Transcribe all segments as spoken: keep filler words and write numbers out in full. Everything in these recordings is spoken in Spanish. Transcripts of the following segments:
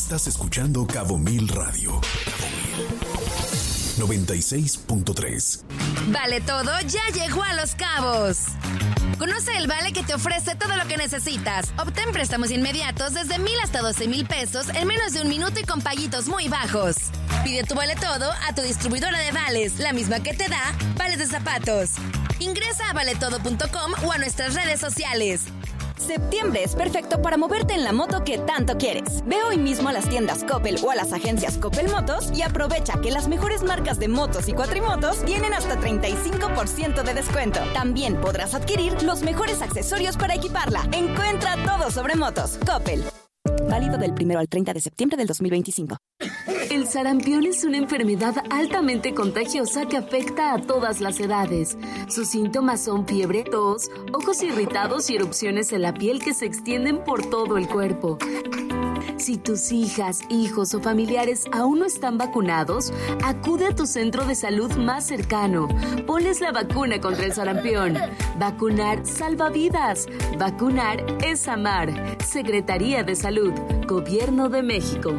Estás escuchando Cabo Mil Radio. Cabo Mil noventa y seis punto tres. Vale Todo ya llegó a Los Cabos. Conoce el vale que te ofrece todo lo que necesitas. Obtén préstamos inmediatos desde mil hasta doce mil pesos en menos de un minuto y con paguitos muy bajos. Pide tu Vale Todo a tu distribuidora de vales, la misma que te da vales de zapatos. Ingresa a vale todo punto com o a nuestras redes sociales. Septiembre es perfecto para moverte en la moto que tanto quieres. Ve hoy mismo a las tiendas Coppel o a las agencias Coppel Motos y aprovecha que las mejores marcas de motos y cuatrimotos tienen hasta treinta y cinco por ciento de descuento. También podrás adquirir los mejores accesorios para equiparla. Encuentra todo sobre motos. Coppel. Válido del primero al treinta de septiembre del dos mil veinticinco. El sarampión es una enfermedad altamente contagiosa que afecta a todas las edades. Sus síntomas son fiebre, tos, ojos irritados y erupciones en la piel que se extienden por todo el cuerpo. Si tus hijas, hijos o familiares aún no están vacunados, acude a tu centro de salud más cercano. Ponles la vacuna contra el sarampión. Vacunar salva vidas. Vacunar es amar. Secretaría de Salud, Gobierno de México.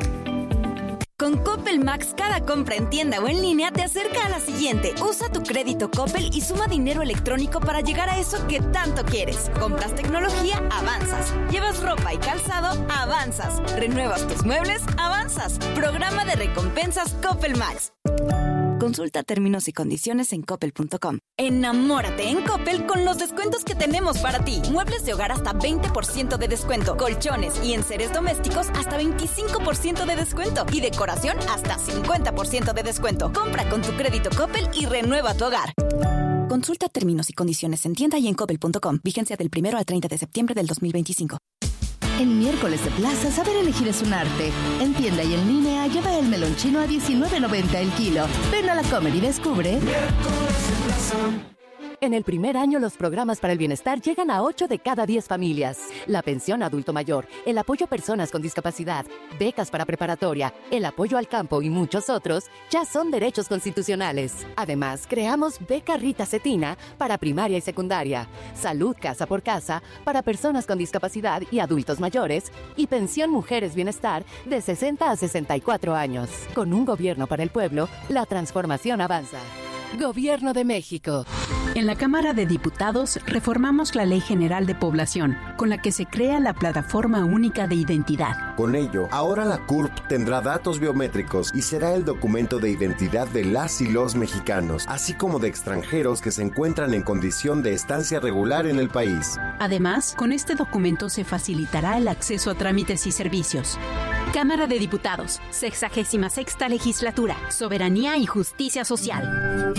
Con Coppel Max, cada compra en tienda o en línea te acerca a la siguiente. Usa tu crédito Coppel y suma dinero electrónico para llegar a eso que tanto quieres. Compras tecnología, avanzas. Llevas ropa y calzado, avanzas. Renuevas tus muebles, avanzas. Programa de recompensas Coppel Max. Consulta términos y condiciones en coppel punto com. Enamórate en Coppel con los descuentos que tenemos para ti. Muebles de hogar hasta veinte por ciento de descuento. Colchones y enseres domésticos hasta veinticinco por ciento de descuento. Y decoración hasta cincuenta por ciento de descuento. Compra con tu crédito Coppel y renueva tu hogar. Consulta términos y condiciones en tienda y en coppel punto com. Vigencia del primero al treinta de septiembre del dos mil veinticinco. En miércoles de plaza, saber elegir es un arte. En tienda y en línea, lleva el melón chino a diecinueve noventa el kilo. Ven a la Comer y descubre. Miércoles de plaza. En el primer año, los programas para el bienestar llegan a ocho de cada diez familias. La pensión adulto mayor, el apoyo a personas con discapacidad, becas para preparatoria, el apoyo al campo y muchos otros ya son derechos constitucionales. Además, creamos Beca Rita Cetina para primaria y secundaria, Salud Casa por Casa para personas con discapacidad y adultos mayores y Pensión Mujeres Bienestar de sesenta a sesenta y cuatro años. Con un gobierno para el pueblo, la transformación avanza. Gobierno de México. En la Cámara de Diputados reformamos la Ley General de Población, con la que se crea la Plataforma Única de Identidad. Con ello, ahora la C U R P tendrá datos biométricos y será el documento de identidad de las y los mexicanos, así como de extranjeros que se encuentran en condición de estancia regular en el país. Además, con este documento se facilitará el acceso a trámites y servicios. Cámara de Diputados, sexagésima sexta Legislatura, Soberanía y Justicia Social.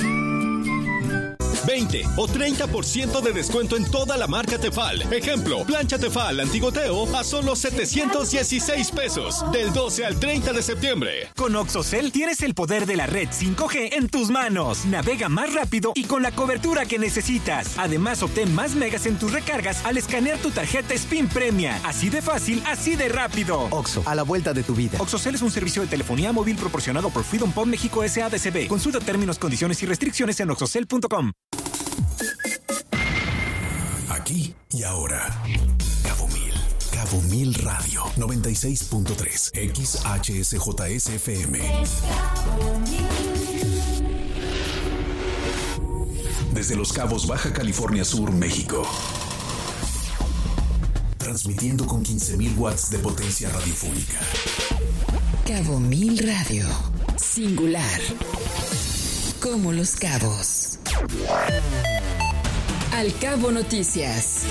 veinte o treinta por ciento de descuento en toda la marca Tefal. Ejemplo, plancha Tefal antigoteo a solo setecientos dieciséis pesos del doce al treinta de septiembre. Con OXXOCEL tienes el poder de la red cinco G en tus manos. Navega más rápido y con la cobertura que necesitas. Además, obtén más megas en tus recargas al escanear tu tarjeta Spin Premia. Así de fácil, así de rápido. Oxxo, a la vuelta de tu vida. OXXOCEL es un servicio de telefonía móvil proporcionado por Freedom Pop México S A D C B. Consulta términos, condiciones y restricciones en oxxocel punto com. Aquí y ahora. Cabo Mil. Cabo Mil Radio. noventa y seis punto tres. X H S J S F M. Desde Los Cabos, Baja California Sur, México. Transmitiendo con quince mil watts de potencia radiofónica. Cabo Mil Radio. Singular. Como Los Cabos. Al Cabo Noticias.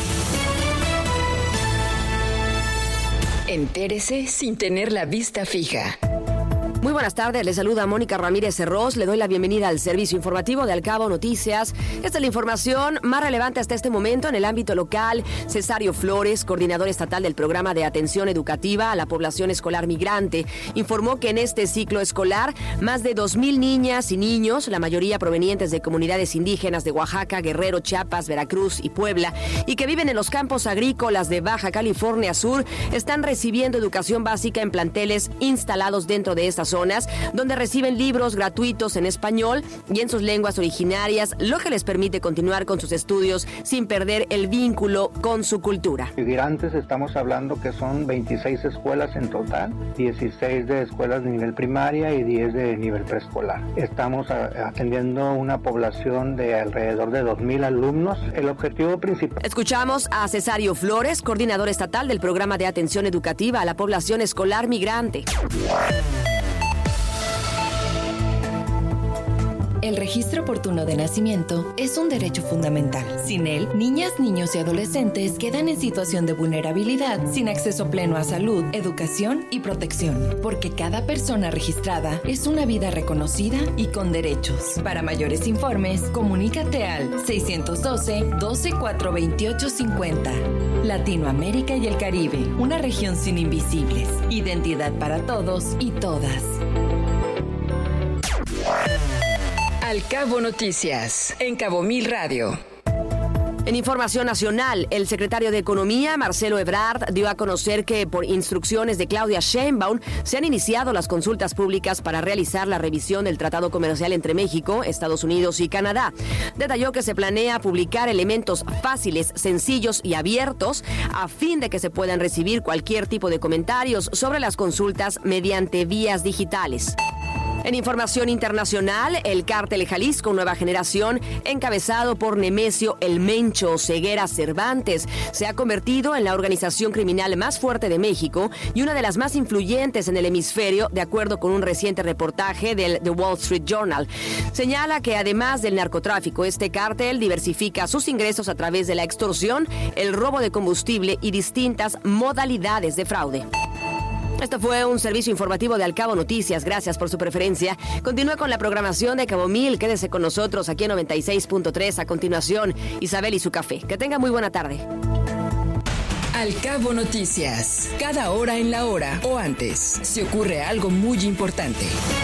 Entérese sin tener la vista fija. Muy buenas tardes, le saluda Mónica Ramírez Cerrós, le doy la bienvenida al servicio informativo de Al Cabo Noticias. Esta es la información más relevante hasta este momento en el ámbito local. Cesario Flores, coordinador estatal del programa de atención educativa a la población escolar migrante, informó que en este ciclo escolar más de dos mil niñas y niños, la mayoría provenientes de comunidades indígenas de Oaxaca, Guerrero, Chiapas, Veracruz y Puebla, y que viven en los campos agrícolas de Baja California Sur, están recibiendo educación básica en planteles instalados dentro de estas zonas personas, donde reciben libros gratuitos en español y en sus lenguas originarias, lo que les permite continuar con sus estudios sin perder el vínculo con su cultura. Migrantes, estamos hablando que son veintiséis escuelas en total, dieciséis de escuelas de nivel primaria y diez de nivel preescolar. Estamos a, atendiendo una población de alrededor de dos mil alumnos. El objetivo principal... Escuchamos a Cesario Flores, coordinador estatal del Programa de Atención Educativa a la Población Escolar Migrante. El registro oportuno de nacimiento es un derecho fundamental. Sin él, niñas, niños y adolescentes quedan en situación de vulnerabilidad, sin acceso pleno a salud, educación y protección. Porque cada persona registrada es una vida reconocida y con derechos. Para mayores informes, comunícate al seis uno dos, uno dos cuatro dos ocho cinco cero. Latinoamérica y el Caribe, una región sin invisibles. Identidad para todos y todas. Al Cabo Noticias, en Cabo Mil Radio. En información nacional, el secretario de Economía, Marcelo Ebrard, dio a conocer que por instrucciones de Claudia Sheinbaum se han iniciado las consultas públicas para realizar la revisión del Tratado Comercial entre México, Estados Unidos y Canadá. Detalló que se planea publicar elementos fáciles, sencillos y abiertos a fin de que se puedan recibir cualquier tipo de comentarios sobre las consultas mediante vías digitales. En información internacional, el Cártel Jalisco Nueva Generación, encabezado por Nemesio El Mencho Ceguera Cervantes, se ha convertido en la organización criminal más fuerte de México y una de las más influyentes en el hemisferio, de acuerdo con un reciente reportaje del The Wall Street Journal. Señala que además del narcotráfico, este cártel diversifica sus ingresos a través de la extorsión, el robo de combustible y distintas modalidades de fraude. Esto fue un servicio informativo de Al Cabo Noticias. Gracias por su preferencia. Continúa con la programación de Cabo Mil. Quédese con nosotros aquí en noventa y seis punto tres. A continuación, Isabel y su café. Que tenga muy buena tarde. Al Cabo Noticias. Cada hora en la hora o antes, se ocurre algo muy importante.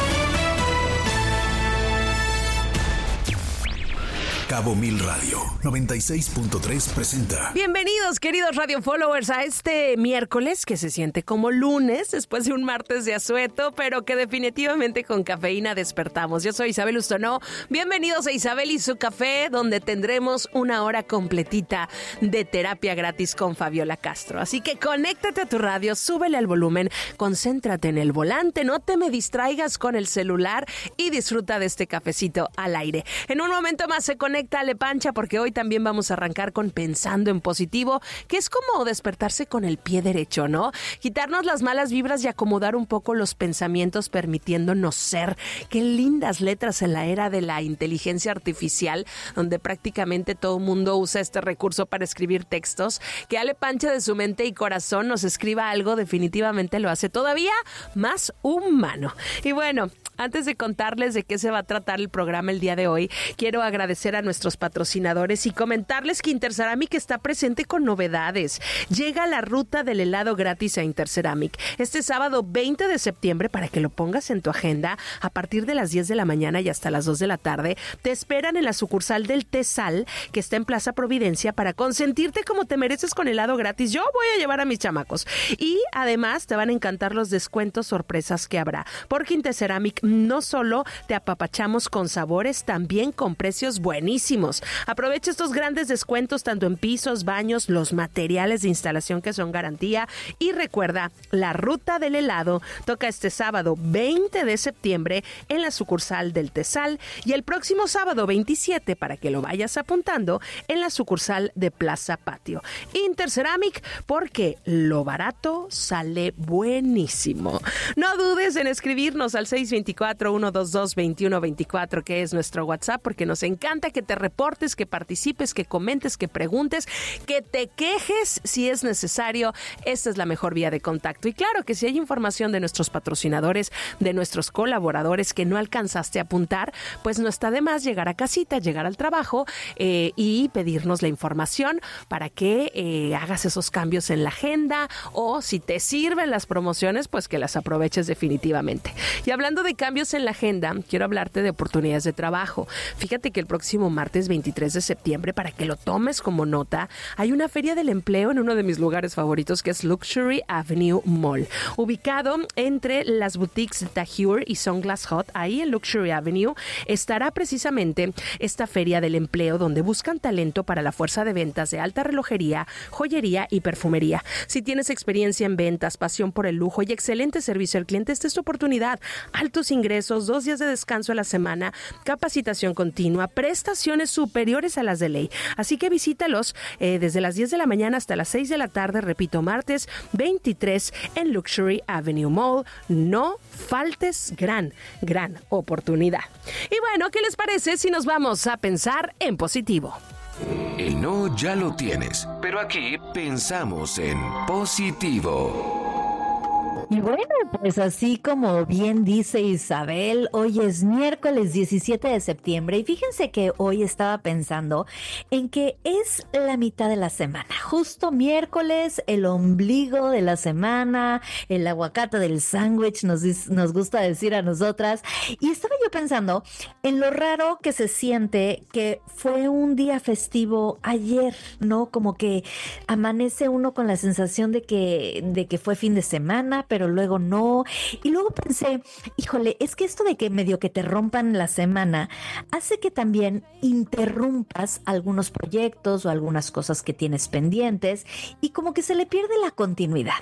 Cabo Mil Radio noventa y seis punto tres presenta. Bienvenidos, queridos radio followers, a este miércoles que se siente como lunes después de un martes de asueto, pero que definitivamente con cafeína despertamos. Yo soy Isabel Ustonó. Bienvenidos a Isabel y su café, donde tendremos una hora completita de terapia gratis con Fabiola Castro. Así que conéctate a tu radio, súbele al volumen, concéntrate en el volante, no te me distraigas con el celular y disfruta de este cafecito al aire. En un momento más se conecta Ale Pancha, porque hoy también vamos a arrancar con Pensando en Positivo, que es como despertarse con el pie derecho, ¿no? Quitarnos las malas vibras y acomodar un poco los pensamientos, permitiéndonos ser. Qué lindas letras en la era de la inteligencia artificial, donde prácticamente todo el mundo usa este recurso para escribir textos. Que Ale Pancha, de su mente y corazón, nos escriba algo, definitivamente lo hace todavía más humano. Y bueno, antes de contarles de qué se va a tratar el programa el día de hoy, quiero agradecer a nuestros patrocinadores y comentarles que Interceramic está presente con novedades. Llega la ruta del helado gratis a Interceramic este sábado veinte de septiembre, para que lo pongas en tu agenda. A partir de las diez de la mañana y hasta las dos de la tarde te esperan en la sucursal del Tesal, que está en Plaza Providencia, para consentirte como te mereces con helado gratis. Yo voy a llevar a mis chamacos y además te van a encantar los descuentos sorpresas que habrá, porque Interceramic no solo te apapachamos con sabores, también con precios buenísimos. Aprovecha estos grandes descuentos tanto en pisos, baños, los materiales de instalación que son garantía. Y recuerda, la ruta del helado toca este sábado veinte de septiembre en la sucursal del Tesal y el próximo sábado veintisiete, para que lo vayas apuntando, en la sucursal de Plaza Patio. Interceramic, porque lo barato sale buenísimo. No dudes en escribirnos al seis dos cuatro, uno dos dos, dos uno dos cuatro, que es nuestro WhatsApp, porque nos encanta que te reportes, que participes, que comentes, que preguntes, que te quejes si es necesario. Esta es la mejor vía de contacto. Y claro que si hay información de nuestros patrocinadores, de nuestros colaboradores que no alcanzaste a apuntar, pues no está de más llegar a casita, llegar al trabajo eh, y pedirnos la información para que eh, hagas esos cambios en la agenda, o si te sirven las promociones, pues que las aproveches definitivamente. Y hablando de cambios en la agenda, quiero hablarte de oportunidades de trabajo. Fíjate que el próximo martes veintitrés de septiembre, para que lo tomes como nota, hay una feria del empleo en uno de mis lugares favoritos, que es Luxury Avenue Mall, ubicado entre las boutiques Tahir y Sunglass Hut. Ahí en Luxury Avenue estará precisamente esta feria del empleo, donde buscan talento para la fuerza de ventas de alta relojería, joyería y perfumería. Si tienes experiencia en ventas, pasión por el lujo y excelente servicio al cliente, esta es tu oportunidad. Altos ingresos, dos días de descanso a la semana, capacitación continua, prestaciones superiores a las de ley. Así que visítalos eh, desde las diez de la mañana hasta las seis de la tarde, repito, martes veintitrés en Luxury Avenue Mall. No faltes, gran, gran oportunidad. Y bueno, ¿qué les parece si nos vamos a pensar en positivo? El no ya lo tienes, pero aquí pensamos en positivo. Y bueno, pues así como bien dice Isabel, hoy es miércoles diecisiete de septiembre y fíjense que hoy estaba pensando en que es la mitad de la semana, justo miércoles, el ombligo de la semana, el aguacate del sándwich, nos, nos gusta decir a nosotras, y estaba yo pensando en lo raro que se siente que fue un día festivo ayer, ¿no? Como que amanece uno con la sensación de que, de que fue fin de semana, pero pero luego no. Y luego pensé, híjole, es que esto de que medio que te rompan la semana hace que también interrumpas algunos proyectos o algunas cosas que tienes pendientes y como que se le pierde la continuidad.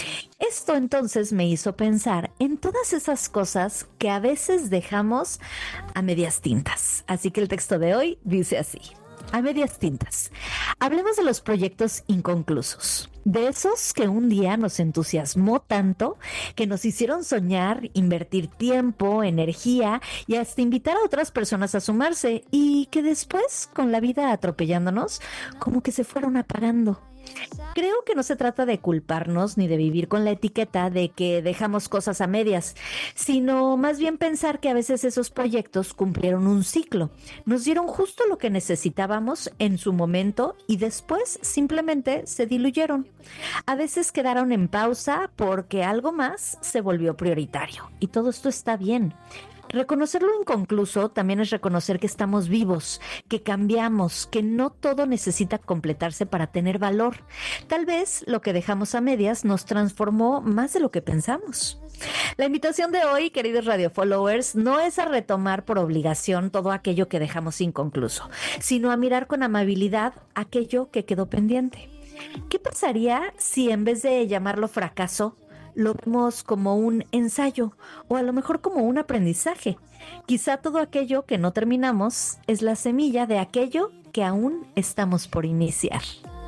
Esto entonces me hizo pensar en todas esas cosas que a veces dejamos a medias tintas. Así que el texto de hoy dice así: a medias tintas. Hablemos de los proyectos inconclusos, de esos que un día nos entusiasmó tanto, que nos hicieron soñar, invertir tiempo, energía y hasta invitar a otras personas a sumarse y que después, con la vida atropellándonos, como que se fueron apagando. Creo que no se trata de culparnos ni de vivir con la etiqueta de que dejamos cosas a medias, sino más bien pensar que a veces esos proyectos cumplieron un ciclo, nos dieron justo lo que necesitábamos en su momento y después simplemente se diluyeron. A veces quedaron en pausa porque algo más se volvió prioritario y todo esto está bien. Reconocer lo inconcluso también es reconocer que estamos vivos, que cambiamos, que no todo necesita completarse para tener valor. Tal vez lo que dejamos a medias nos transformó más de lo que pensamos. La invitación de hoy, queridos Radio Followers, no es a retomar por obligación todo aquello que dejamos inconcluso, sino a mirar con amabilidad aquello que quedó pendiente. ¿Qué pasaría si en vez de llamarlo fracaso, lo vemos como un ensayo o a lo mejor como un aprendizaje? Quizá todo aquello que no terminamos es la semilla de aquello que aún estamos por iniciar.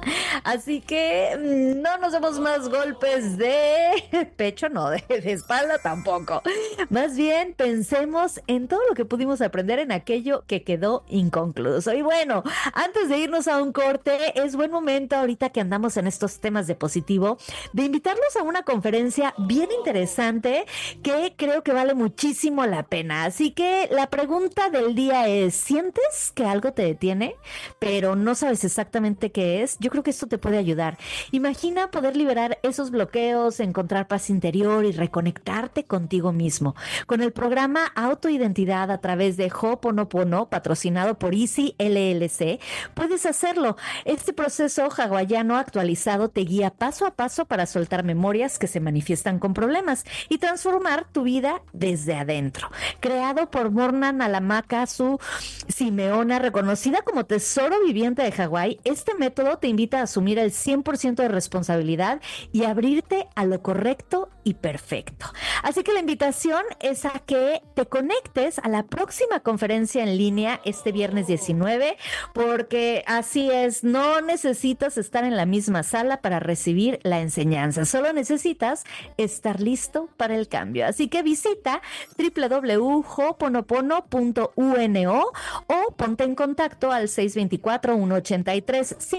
Así que no nos demos más golpes de pecho, no, de, de espalda tampoco. Más bien pensemos en todo lo que pudimos aprender en aquello que quedó inconcluso. Y bueno, antes de irnos a un corte, es buen momento ahorita que andamos en estos temas de positivo, de invitarlos a una conferencia bien interesante que creo que vale muchísimo la pena. Así que la pregunta del día es, ¿sientes que algo te detiene, pero no sabes exactamente qué es? Yo creo que esto te puede ayudar. Imagina poder liberar esos bloqueos, encontrar paz interior y reconectarte contigo mismo. Con el programa Autoidentidad a través de Ho'oponopono, patrocinado por Easy L L C, puedes hacerlo. Este proceso hawaiano actualizado te guía paso a paso para soltar memorias que se manifiestan con problemas y transformar tu vida desde adentro. Creado por Morna Nalamakatsu Simeona, reconocida como tesoro viviente de Hawái, este método te invita a asumir el cien por ciento de responsabilidad y abrirte a lo correcto y perfecto. Así que la invitación es a que te conectes a la próxima conferencia en línea este viernes diecinueve, porque así es, no necesitas estar en la misma sala para recibir la enseñanza, solo necesitas estar listo para el cambio. Así que visita doble u doble u doble u punto ho'oponopono punto uno o ponte en contacto al seis dos cuatro, uno ocho tres, cinco uno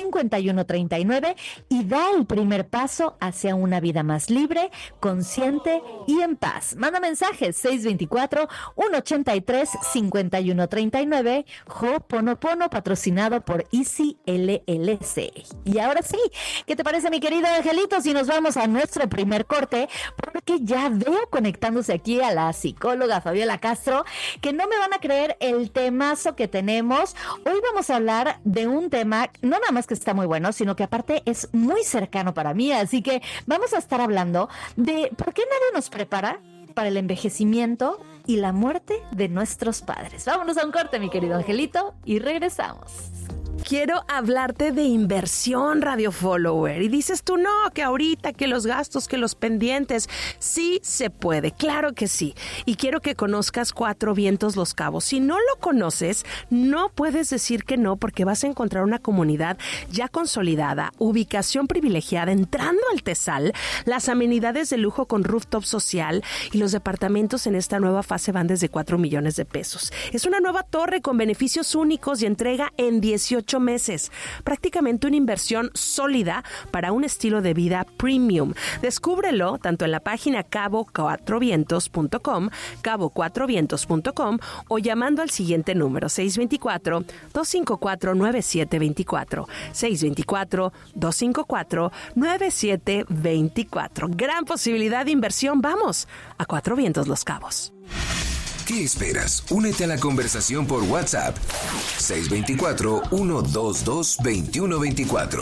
y uno treinta y nueve y da el primer paso hacia una vida más libre, consciente y en paz. Manda mensajes seis dos cuatro, uno ocho tres, cinco uno tres nueve, Ho'oponopono, patrocinado por Easy L L C. Y ahora sí, ¿qué te parece, mi querido Angelito, si nos vamos a nuestro primer corte? Porque ya veo conectándose aquí a la psicóloga Fabiola Castro, que no me van a creer el temazo que tenemos. Hoy vamos a hablar de un tema, no nada más que está muy bueno, sino que aparte es muy cercano para mí, así que vamos a estar hablando de por qué nadie nos prepara para el envejecimiento y la muerte de nuestros padres. Vámonos a un corte, mi querido Angelito, y regresamos. Quiero hablarte de inversión, Radio Follower. Y dices tú, no, que ahorita, que los gastos, que los pendientes. Sí se puede, claro que sí. Y quiero que conozcas Cuatro Vientos Los Cabos. Si no lo conoces, no puedes decir que no, porque vas a encontrar una comunidad ya consolidada, ubicación privilegiada, entrando al Tesal, las amenidades de lujo con rooftop social y los departamentos en esta nueva fase van desde cuatro millones de pesos. Es una nueva torre con beneficios únicos y entrega en dieciocho meses. Prácticamente una inversión sólida para un estilo de vida premium. Descúbrelo tanto en la página cabo cuatro vientos punto com, cabo cuatro vientos punto com o llamando al siguiente número seis dos cuatro, dos cinco cuatro, nueve siete dos cuatro, seis dos cuatro, dos cinco cuatro, nueve siete dos cuatro. Gran posibilidad de inversión. Vamos a Cuatro Vientos Los Cabos. ¿Qué esperas? Únete a la conversación por WhatsApp seis dos cuatro, uno dos dos, dos uno dos cuatro.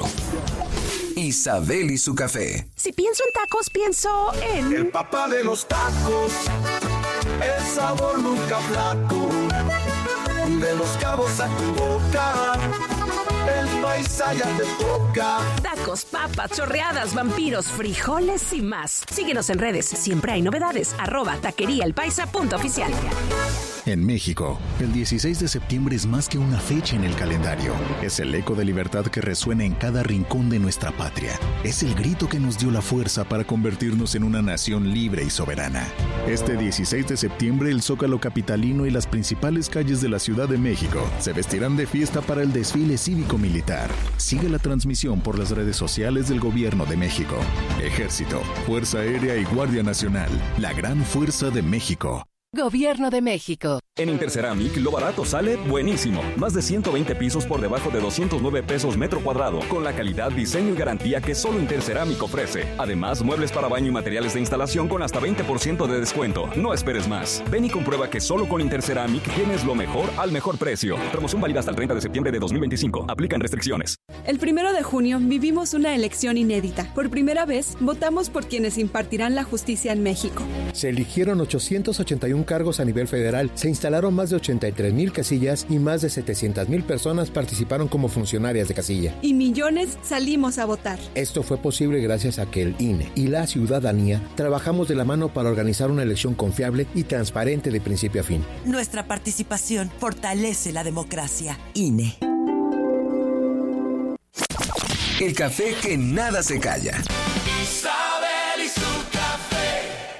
Isabel y su café. Si pienso en tacos, pienso en... El papá de los tacos, el sabor nunca flaco, de Los Cabos a tu boca, el país allá te toca. Tacos, papas, chorreadas, vampiros, frijoles y más. Síguenos en redes, siempre hay novedades. Arroba taqueriaelpaisa.oficial. En México, el dieciséis de septiembre es más que una fecha en el calendario. Es el eco de libertad que resuena en cada rincón de nuestra patria. Es el grito que nos dio la fuerza para convertirnos en una nación libre y soberana. Este dieciséis de septiembre, el Zócalo capitalino y las principales calles de la Ciudad de México se vestirán de fiesta para el desfile cívico-militar. Sigue la transmisión por las redes sociales del Gobierno de México. Ejército, Fuerza Aérea y Guardia Nacional, la gran fuerza de México. Gobierno de México. En Interceramic, lo barato sale buenísimo. Más de ciento veinte pisos por debajo de doscientos nueve pesos metro cuadrado, con la calidad, diseño y garantía que solo Interceramic ofrece. Además, muebles para baño y materiales de instalación con hasta veinte por ciento de descuento. No esperes más. Ven y comprueba que solo con Interceramic tienes lo mejor al mejor precio. Promoción válida hasta el treinta de septiembre de dos mil veinticinco. Aplican restricciones. El primero de junio vivimos una elección inédita. Por primera vez, votamos por quienes impartirán la justicia en México. Se eligieron ochocientos ochenta y uno cargos a nivel federal, se instalaron más de ochenta y tres mil casillas y más de setecientas mil personas participaron como funcionarias de casilla. Y millones salimos a votar. Esto fue posible gracias a que el I N E y la ciudadanía trabajamos de la mano para organizar una elección confiable y transparente de principio a fin. Nuestra participación fortalece la democracia. I N E. El café que nada se calla. Isabel y su café.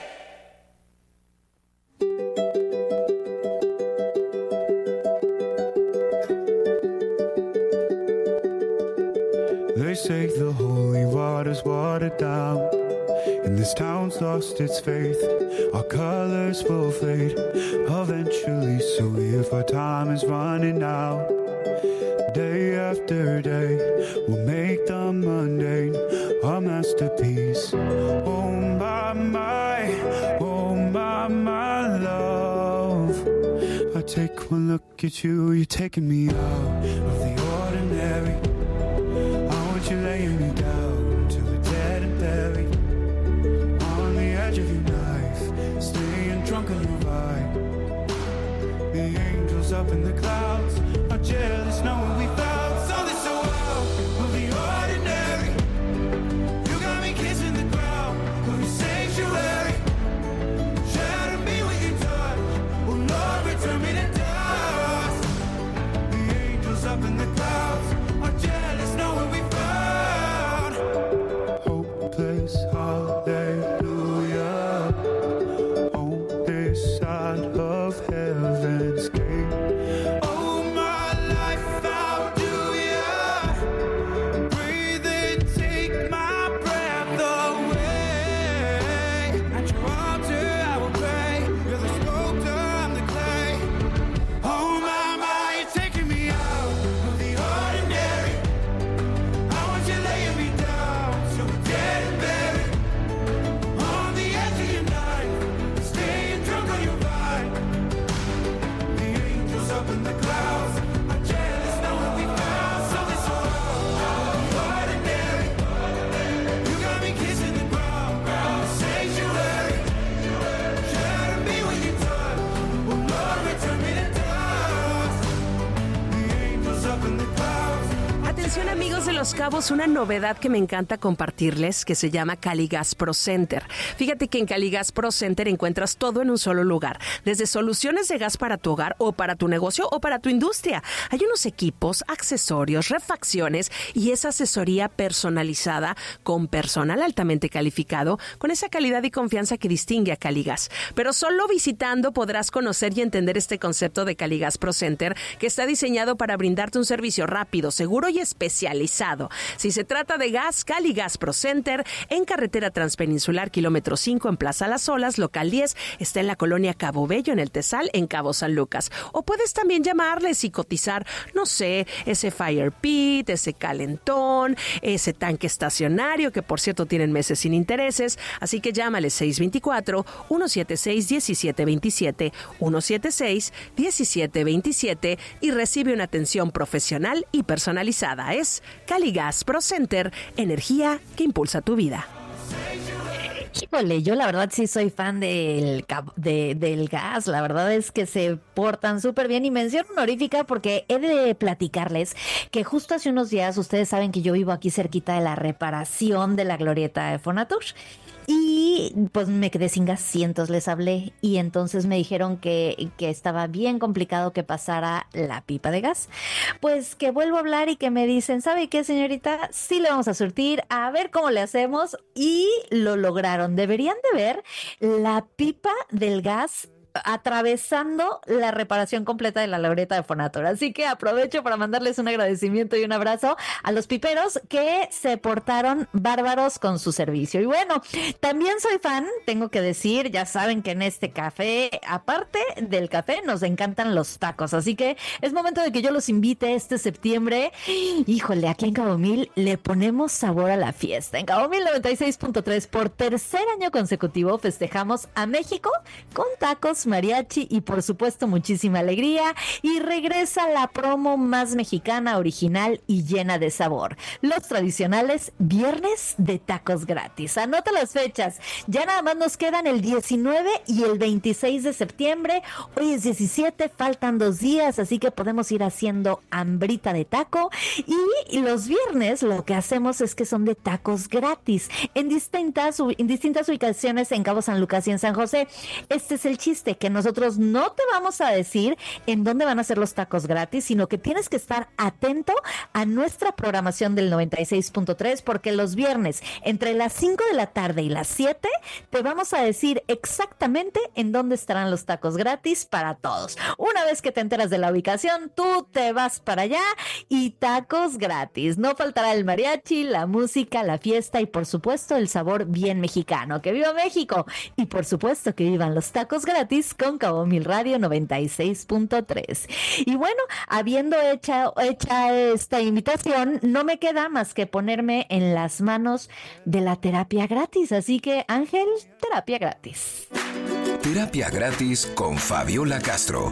They say the holy water's watered down, and this town's lost its faith. Our colors will fade eventually, so if our time is running out, day after day, we'll make the mundane our masterpiece. Oh my, my, oh my, my love. I take one look at you, you're taking me out of the ordinary. I want you laying me down till we're dead and buried on the edge of your knife, staying drunk on your vibe. The angels up in the clouds are jealous knowing we found something so out of the ordinary. You got me kissing the ground of your sanctuary. Shatter me with your touch, oh Lord, return me to dust. The angels up in the clouds are jealous knowing we found hopeless hallelujah on this side of heaven's gate. de Los Cabos, una novedad que me encanta compartirles que se llama Caligas Pro Center. Fíjate que en Caligas Pro Center encuentras todo en un solo lugar, desde soluciones de gas para tu hogar o para tu negocio o para tu industria. Hay unos equipos, accesorios, refacciones y esa asesoría personalizada con personal altamente calificado, con esa calidad y confianza que distingue a Caligas. Pero solo visitando podrás conocer y entender este concepto de Caligas Pro Center, que está diseñado para brindarte un servicio rápido, seguro y especializado. Si se trata de gas, Caligas Pro Center, en carretera transpeninsular, kilómetro cinco, en Plaza Las Olas, local diez, está en la colonia Cabo Bello, en el Tesal, en Cabo San Lucas. O puedes también llamarles y cotizar, no sé, ese fire pit, ese calentón, ese tanque estacionario, que por cierto tienen meses sin intereses. Así que llámale seis dos cuatro, uno siete seis, uno siete dos siete, uno siete seis, uno siete dos siete y recibe una atención profesional y personalizada. Es Caligas Pro Center, energía que impulsa tu vida. Híjole, yo la verdad sí soy fan del, de, del gas, la verdad es que se portan súper bien y mención honorífica porque he de platicarles que justo hace unos días, ustedes saben que yo vivo aquí cerquita de la reparación de la glorieta de Fonatur. Y pues me quedé sin gas, cientos les hablé y entonces me dijeron que, que estaba bien complicado que pasara la pipa de gas. Pues que vuelvo a hablar y que me dicen, ¿sabe qué, señorita? Sí le vamos a surtir, a ver cómo le hacemos, y lo lograron. Deberían de ver la pipa del gas atravesando la reparación completa de la glorieta de Fonatur. Así que aprovecho para mandarles un agradecimiento y un abrazo a los piperos que se portaron bárbaros con su servicio. Y bueno, también soy fan, tengo que decir, ya saben que en este café, aparte del café, nos encantan los tacos. Así que es momento de que yo los invite este septiembre. Híjole, aquí en Cabo Mil le ponemos sabor a la fiesta. En Cabo Mil noventa y seis punto tres, por tercer año consecutivo, festejamos a México con tacos, mariachi y por supuesto muchísima alegría, y regresa la promo más mexicana, original y llena de sabor, los tradicionales viernes de tacos gratis. Anota las fechas, ya nada más nos quedan el diecinueve y el veintiséis de septiembre. Hoy es diecisiete, faltan dos días, así que podemos ir haciendo hambrita de taco. Y los viernes lo que hacemos es que son de tacos gratis en distintas, en distintas ubicaciones en Cabo San Lucas y en San José. Este es el chiste, que nosotros no te vamos a decir en dónde van a ser los tacos gratis, sino que tienes que estar atento a nuestra programación del noventa y seis punto tres, porque los viernes entre las cinco de la tarde y las siete te vamos a decir exactamente en dónde estarán los tacos gratis para todos. Una vez que te enteras de la ubicación, tú te vas para allá y tacos gratis. No faltará el mariachi, la música, la fiesta y por supuesto el sabor bien mexicano. ¡Que viva México! Y por supuesto que vivan los tacos gratis con Cabo Mil Radio noventa y seis punto tres. Y bueno, habiendo hecha, hecha esta invitación, no me queda más que ponerme en las manos de la terapia gratis. Así que, Ángel, terapia gratis. Terapia gratis con Fabiola Castro.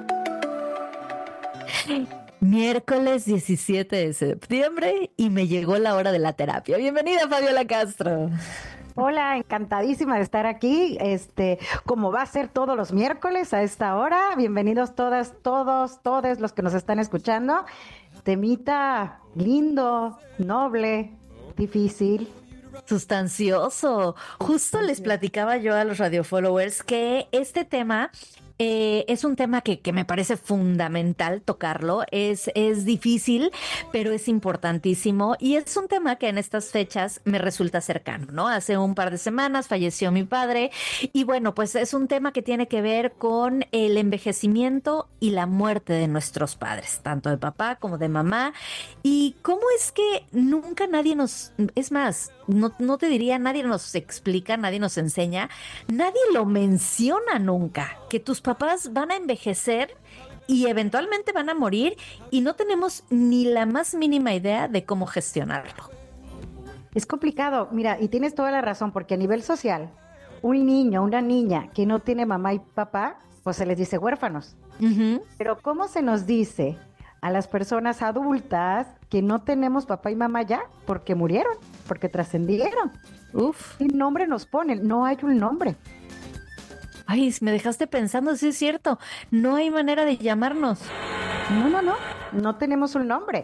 Miércoles diecisiete de septiembre y me llegó la hora de la terapia. Bienvenida, Fabiola Castro. Hola, encantadísima de estar aquí, este, como va a ser todos los miércoles a esta hora. Bienvenidos todas, todos, todos los que nos están escuchando. Temita lindo, noble, difícil. Sustancioso. Justo les platicaba yo a los radio followers que este tema Eh, es un tema que, que me parece fundamental tocarlo. Es, es difícil, pero es importantísimo. Y es un tema que en estas fechas me resulta cercano, ¿no? Hace un par de semanas falleció mi padre. Y bueno, pues es un tema que tiene que ver con el envejecimiento y la muerte de nuestros padres, tanto de papá como de mamá. Y cómo es que nunca nadie nos... Es más, no, no te diría, nadie nos explica, nadie nos enseña, nadie lo menciona nunca, que tus papás van a envejecer y eventualmente van a morir y no tenemos ni la más mínima idea de cómo gestionarlo. Es complicado, mira, y tienes toda la razón, porque a nivel social, un niño, una niña que no tiene mamá y papá, pues se les dice huérfanos. Uh-huh. Pero ¿cómo se nos dice a las personas adultas que no tenemos papá y mamá ya porque murieron, porque trascendieron? Uf. ¿Qué nombre nos ponen? No hay un nombre. Ay, me dejaste pensando, sí es cierto, no hay manera de llamarnos. No, no, no, no tenemos un nombre.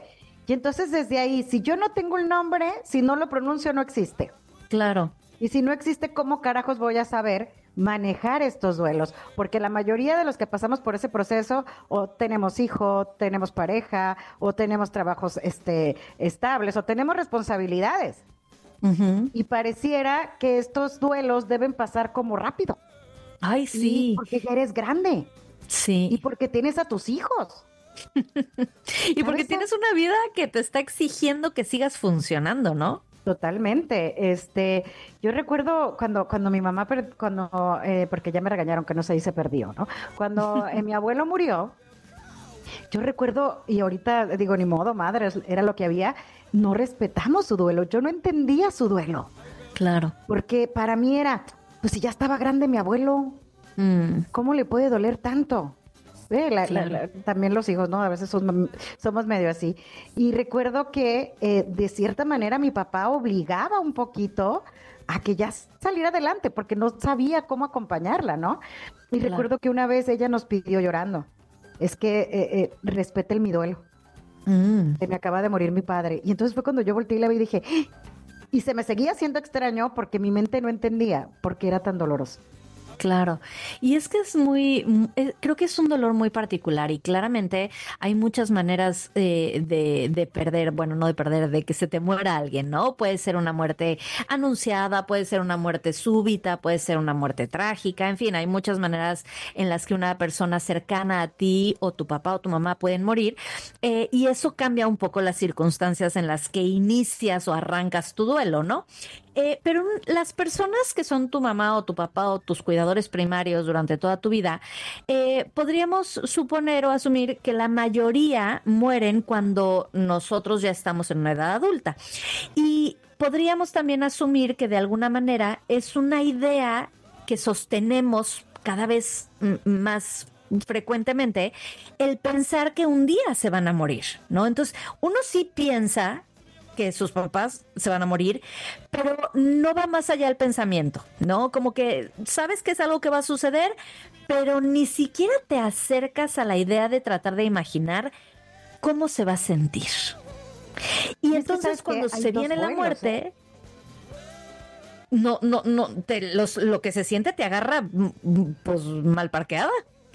Y entonces desde ahí, si yo no tengo el nombre, si no lo pronuncio, no existe. Claro. Y si no existe, ¿cómo carajos voy a saber manejar estos duelos? Porque la mayoría de los que pasamos por ese proceso, o tenemos hijo, tenemos pareja, o tenemos trabajos este, estables, o tenemos responsabilidades. Uh-huh. Y pareciera que estos duelos deben pasar como rápido. Ay, sí. Y porque ya eres grande. Sí. Y porque tienes a tus hijos. Y porque tienes una vida que te está exigiendo que sigas funcionando, ¿no? Totalmente. Este, yo recuerdo cuando cuando mi mamá, cuando eh, porque ya me regañaron que no se dice perdió, ¿no? Cuando eh, mi abuelo murió, yo recuerdo, y ahorita digo, ni modo, madre, era lo que había, no respetamos su duelo. Yo no entendía su duelo. Claro. Porque para mí era, pues si ya estaba grande mi abuelo, mm. ¿cómo le puede doler tanto? Eh, la, claro. la, la, también los hijos, ¿no? A veces son, somos medio así. Y recuerdo que eh, de cierta manera mi papá obligaba un poquito a que ya saliera adelante porque no sabía cómo acompañarla, ¿no? Y claro. recuerdo que una vez ella nos pidió llorando, es que eh, eh, respete mi duelo. Mm. Se me acaba de morir mi padre. Y entonces fue cuando yo volteé y la vi y dije, y se me seguía haciendo extraño porque mi mente no entendía por qué era tan doloroso. Claro, y es que es muy, creo que es un dolor muy particular y claramente hay muchas maneras eh, de, de perder, bueno, no de perder, de que se te muera alguien, ¿no? Puede ser una muerte anunciada, puede ser una muerte súbita, puede ser una muerte trágica, en fin, hay muchas maneras en las que una persona cercana a ti o tu papá o tu mamá pueden morir eh, y eso cambia un poco las circunstancias en las que inicias o arrancas tu duelo, ¿no? Eh, pero las personas que son tu mamá o tu papá o tus cuidadores primarios durante toda tu vida, eh, podríamos suponer o asumir que la mayoría mueren cuando nosotros ya estamos en una edad adulta. Y podríamos también asumir que de alguna manera es una idea que sostenemos cada vez m- más frecuentemente, el pensar que un día se van a morir, ¿no? Entonces, uno sí piensa que sus papás se van a morir, pero no va más allá el pensamiento, ¿no? Como que sabes que es algo que va a suceder, pero ni siquiera te acercas a la idea de tratar de imaginar cómo se va a sentir. Y es entonces cuando se viene la muerte, ¿eh? no, no, no, te, los, lo que se siente te agarra pues mal parqueada.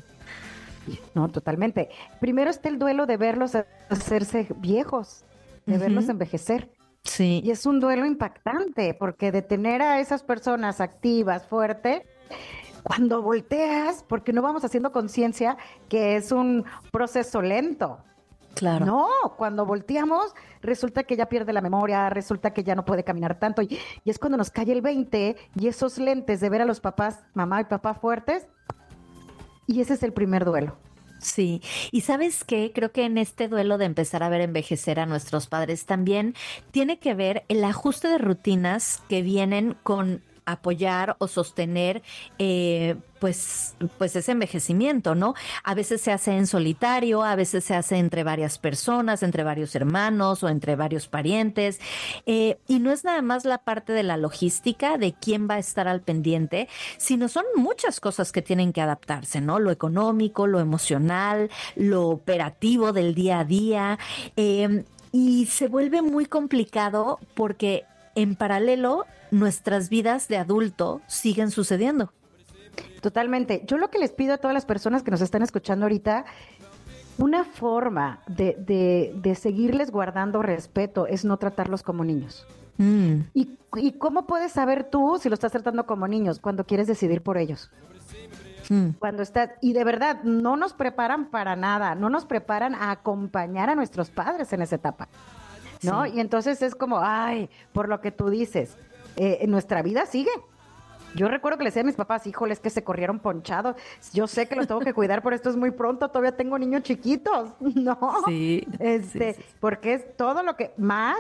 No, totalmente. Primero está el duelo de verlos hacerse viejos, de uh-huh. verlos envejecer. Sí. Y es un duelo impactante, porque de tener a esas personas activas, fuertes, cuando volteas, porque no vamos haciendo conciencia que es un proceso lento. Claro. No, cuando volteamos, resulta que ya pierde la memoria, resulta que ya no puede caminar tanto, y, y es cuando nos cae el veinte, y esos lentes de ver a los papás, mamá y papá fuertes, y ese es el primer duelo. Sí, y ¿sabes qué? Creo que en este duelo de empezar a ver envejecer a nuestros padres también tiene que ver el ajuste de rutinas que vienen con apoyar o sostener eh, pues, pues ese envejecimiento, ¿no? A veces se hace en solitario, a veces se hace entre varias personas, entre varios hermanos o entre varios parientes, eh, y no es nada más la parte de la logística de quién va a estar al pendiente, sino son muchas cosas que tienen que adaptarse, ¿no? Lo económico, lo emocional, lo operativo del día a día, eh, y se vuelve muy complicado porque en paralelo nuestras vidas de adulto siguen sucediendo. Totalmente. Yo lo que les pido a todas las personas que nos están escuchando ahorita, una forma de, de, de seguirles guardando respeto es no tratarlos como niños. Mm. ¿Y, ¿Y cómo puedes saber tú si lo estás tratando como niños? Cuando quieres decidir por ellos. Mm. Cuando estás, y de verdad, no nos preparan para nada, no nos preparan a acompañar a nuestros padres en esa etapa, ¿no? Sí. Y entonces es como, ay, por lo que tú dices, Eh, nuestra vida sigue. Yo recuerdo que le decía a mis papás, híjoles, que se corrieron ponchados. Yo sé que los tengo que cuidar, pero esto es muy pronto, todavía tengo niños chiquitos, ¿no? Sí. Este, sí, sí. Porque es todo lo que más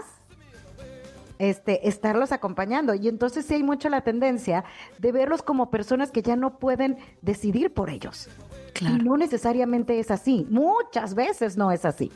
este, estarlos acompañando. Y entonces sí hay mucho la tendencia de verlos como personas que ya no pueden decidir por ellos. Claro. Y no necesariamente es así. Muchas veces no es así.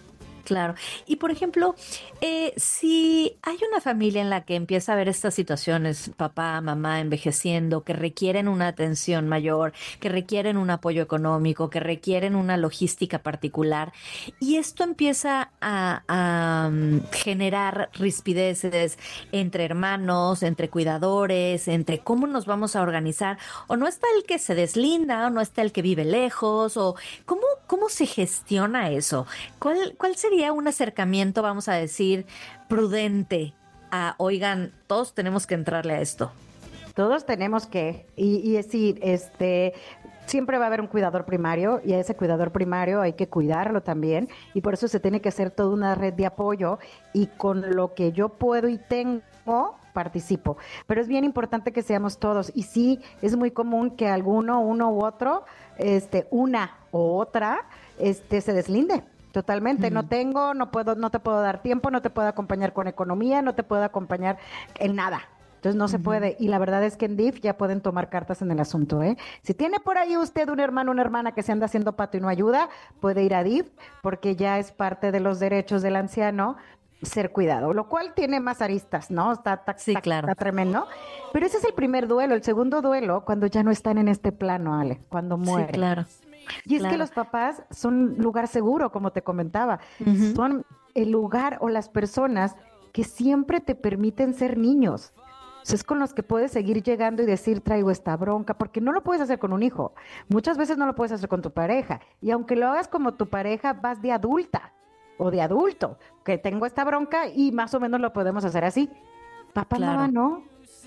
Claro. Y por ejemplo, eh, si hay una familia en la que empieza a haber estas situaciones, papá, mamá envejeciendo, que requieren una atención mayor, que requieren un apoyo económico, que requieren una logística particular, y esto empieza a, a um, generar rispideces entre hermanos, entre cuidadores, entre cómo nos vamos a organizar, o no está el que se deslinda, o no está el que vive lejos, o cómo, cómo se gestiona eso. ¿Cuál, cuál sería un acercamiento, vamos a decir, prudente a, oigan, todos tenemos que entrarle a esto? Todos tenemos que, y, y decir, este, siempre va a haber un cuidador primario, y a ese cuidador primario hay que cuidarlo también, y por eso se tiene que hacer toda una red de apoyo, y con lo que yo puedo y tengo, participo. Pero es bien importante que seamos todos, y sí, es muy común que alguno, uno u otro, este, una u otra, este, se deslinde. Totalmente, uh-huh. no tengo, no puedo, no te puedo dar tiempo, no te puedo acompañar con economía, no te puedo acompañar en nada. Entonces no uh-huh. se puede, y la verdad es que en D I F ya pueden tomar cartas en el asunto, ¿eh? Si tiene por ahí usted un hermano o una hermana que se anda haciendo pato y no ayuda, puede ir a D I F, porque ya es parte de los derechos del anciano ser cuidado, lo cual tiene más aristas, ¿no? Está, está, sí, está, claro. está tremendo. Pero ese es el primer duelo. El segundo duelo, cuando ya no están en este plano, Ale, cuando mueren. Sí, claro. Y es claro. que los papás son lugar seguro, como te comentaba. Uh-huh. Son el lugar o las personas que siempre te permiten ser niños. O sea, es con los que puedes seguir llegando y decir, traigo esta bronca, porque no lo puedes hacer con un hijo. Muchas veces no lo puedes hacer con tu pareja. Y aunque lo hagas como tu pareja, vas de adulta o de adulto, que tengo esta bronca y más o menos lo podemos hacer así. Papá, claro. mamá, ¿no?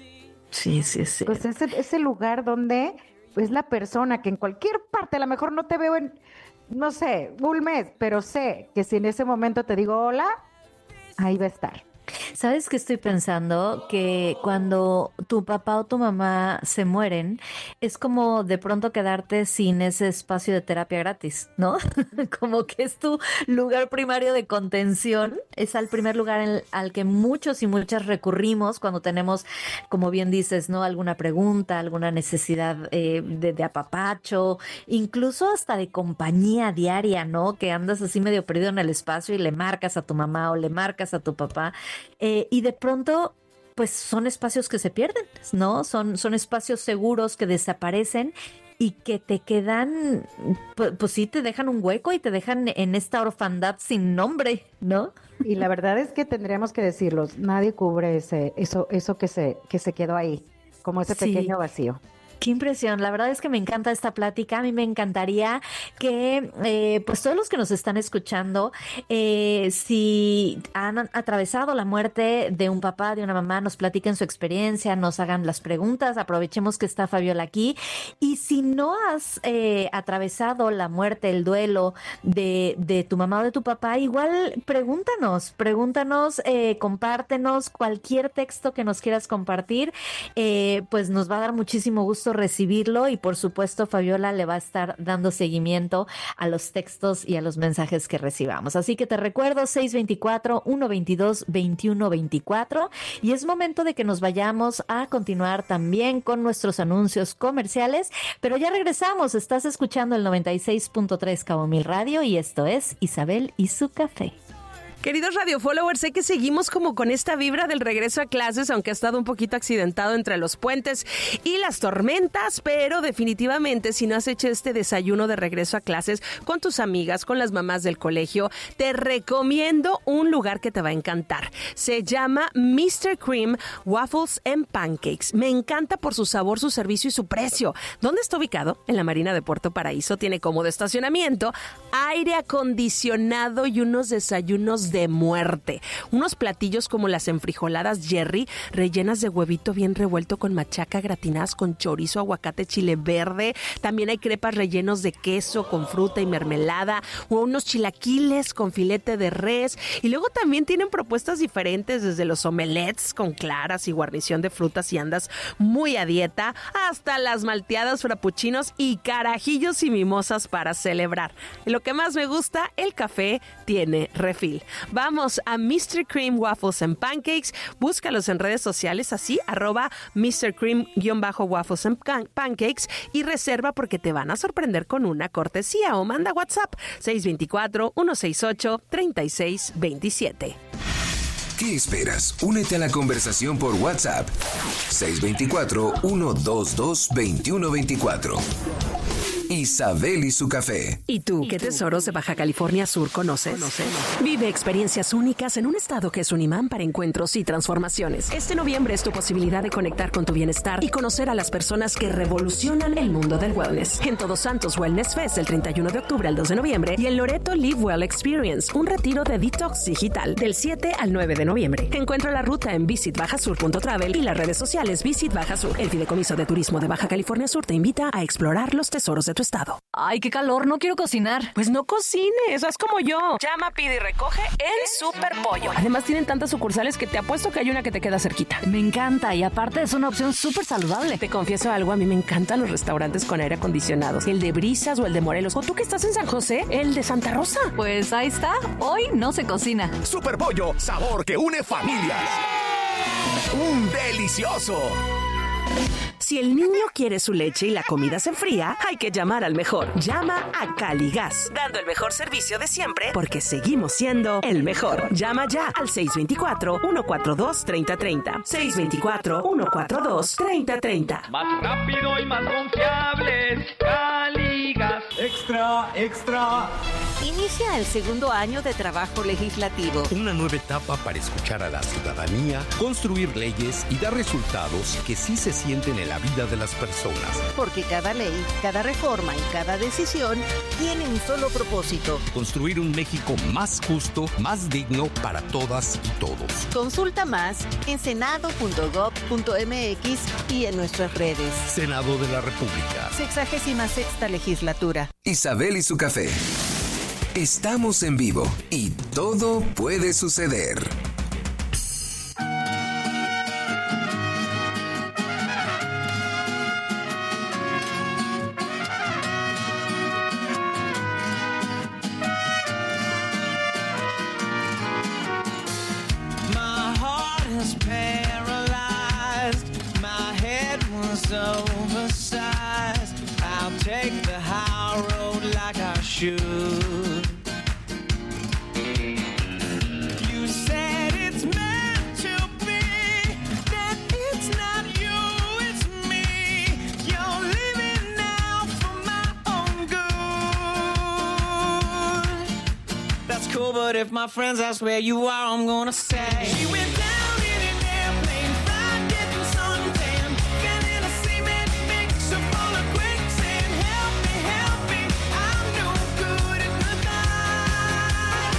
Sí, sí, sí. Pues ese, ese lugar donde es la persona que en cualquier parte, a lo mejor no te veo en, no sé, un mes, pero sé que si en ese momento te digo hola, ahí va a estar. ¿Sabes qué estoy pensando? Que cuando tu papá o tu mamá se mueren, es como de pronto quedarte sin ese espacio de terapia gratis, ¿no? Como que es tu lugar primario de contención, es al primer lugar en, al que muchos y muchas recurrimos cuando tenemos, como bien dices, ¿no? Alguna pregunta, alguna necesidad eh, de, de apapacho, incluso hasta de compañía diaria, ¿no? Que andas así medio perdido en el espacio y le marcas a tu mamá o le marcas a tu papá. Eh, y de pronto, pues son espacios que se pierden, ¿no? Son, son espacios seguros que desaparecen y que te quedan, pues, pues sí, te dejan un hueco y te dejan en esta orfandad sin nombre, ¿no? Y la verdad es que tendríamos que decirlos, nadie cubre ese, eso, eso que se, que se quedó ahí, como ese sí. pequeño vacío. Qué impresión, la verdad es que me encanta esta plática, a mí me encantaría que eh, pues todos los que nos están escuchando, eh, si han atravesado la muerte de un papá, de una mamá, nos platiquen su experiencia, nos hagan las preguntas, aprovechemos que está Fabiola aquí, y si no has eh, atravesado la muerte, el duelo de, de tu mamá o de tu papá, igual pregúntanos, pregúntanos, eh, compártenos cualquier texto que nos quieras compartir, eh, pues nos va a dar muchísimo gusto recibirlo y por supuesto Fabiola le va a estar dando seguimiento a los textos y a los mensajes que recibamos. Así que te recuerdo seis dos cuatro, uno dos dos, dos uno dos cuatro y es momento de que nos vayamos a continuar también con nuestros anuncios comerciales, pero ya regresamos. Estás escuchando el noventa y seis punto tres Cabo Mil Radio y esto es Isabel y su café. Queridos Radio Followers, sé que seguimos como con esta vibra del regreso a clases, aunque ha estado un poquito accidentado entre los puentes y las tormentas, pero definitivamente si no has hecho este desayuno de regreso a clases con tus amigas, con las mamás del colegio, te recomiendo un lugar que te va a encantar. Se llama mister Cream Waffles and Pancakes. Me encanta por su sabor, su servicio y su precio. ¿Dónde está ubicado? En la Marina de Puerto Paraíso. Tiene cómodo estacionamiento, aire acondicionado y unos desayunos de muerte. Unos platillos como las enfrijoladas Jerry, rellenas de huevito bien revuelto con machaca, gratinadas con chorizo, aguacate, chile verde. También hay crepas rellenos de queso con fruta y mermelada, o unos chilaquiles con filete de res. Y luego también tienen propuestas diferentes, desde los omelets con claras y guarnición de frutas y andas muy a dieta, hasta las malteadas, frappuccinos y carajillos y mimosas para celebrar. Y lo que más me gusta, el café tiene refil. Vamos a mister Cream Waffles and Pancakes. Búscalos en redes sociales así, arroba mister Cream-Waffles and Pancakes y reserva porque te van a sorprender con una cortesía o manda WhatsApp seis dos cuatro, uno seis ocho, tres seis dos siete. ¿Qué esperas? Únete a la conversación por WhatsApp seis dos cuatro, uno dos dos, dos uno dos cuatro. Isabel y su café. ¿Y tú qué tesoros de Baja California Sur conoces? Vive experiencias únicas en un estado que es un imán para encuentros y transformaciones. Este noviembre es tu posibilidad de conectar con tu bienestar y conocer a las personas que revolucionan el mundo del wellness. En Todos Santos Wellness Fest el treinta y uno de octubre al dos de noviembre y en Loreto Live Well Experience, un retiro de detox digital del siete al nueve de noviembre. Encuentra la ruta en visit baja sur punto travel y las redes sociales Visit Baja Sur. El Fideicomiso de Turismo de Baja California Sur te invita a explorar los tesoros de tu estado. Ay, qué calor, no quiero cocinar. Pues no cocines, haz como yo. Llama, pide y recoge en Super Pollo. Además tienen tantas sucursales que te apuesto que hay una que te queda cerquita. Me encanta y aparte es una opción súper saludable. Te confieso algo, a mí me encantan los restaurantes con aire acondicionado. El de Brisas o el de Morelos. O tú que estás en San José, el de Santa Rosa. Pues ahí está, hoy no se cocina. Super Pollo, sabor que une familias. ¡Un delicioso! Si el niño quiere su leche y la comida se enfría, hay que llamar al mejor. Llama a Caligas, dando el mejor servicio de siempre porque seguimos siendo el mejor. Llama ya al seis dos cuatro, uno cuatro dos, tres cero tres cero. seis dos cuatro, uno cuatro dos, tres cero tres cero. Más rápido y más confiables, Caligas. Extra, extra. Inicia el segundo año de trabajo legislativo. Una nueva etapa para escuchar a la ciudadanía, construir leyes y dar resultados que sí se sienten en la vida de las personas. Porque cada ley, cada reforma y cada decisión tiene un solo propósito. Construir un México más justo, más digno para todas y todos. Consulta más en senado punto gob punto m x y en nuestras redes. Senado de la República. Sexagésima sexta legislatura. Isabel y su café. Estamos en vivo y todo puede suceder. My heart is paralyzed. My head was oversized. I'll take the high road like I should. But if my friends ask where you are, I'm gonna say she went down in an airplane, fried, getting suntan, been in a cement mixer full of quicksand. Help me, help me, I'm no good at goodbye.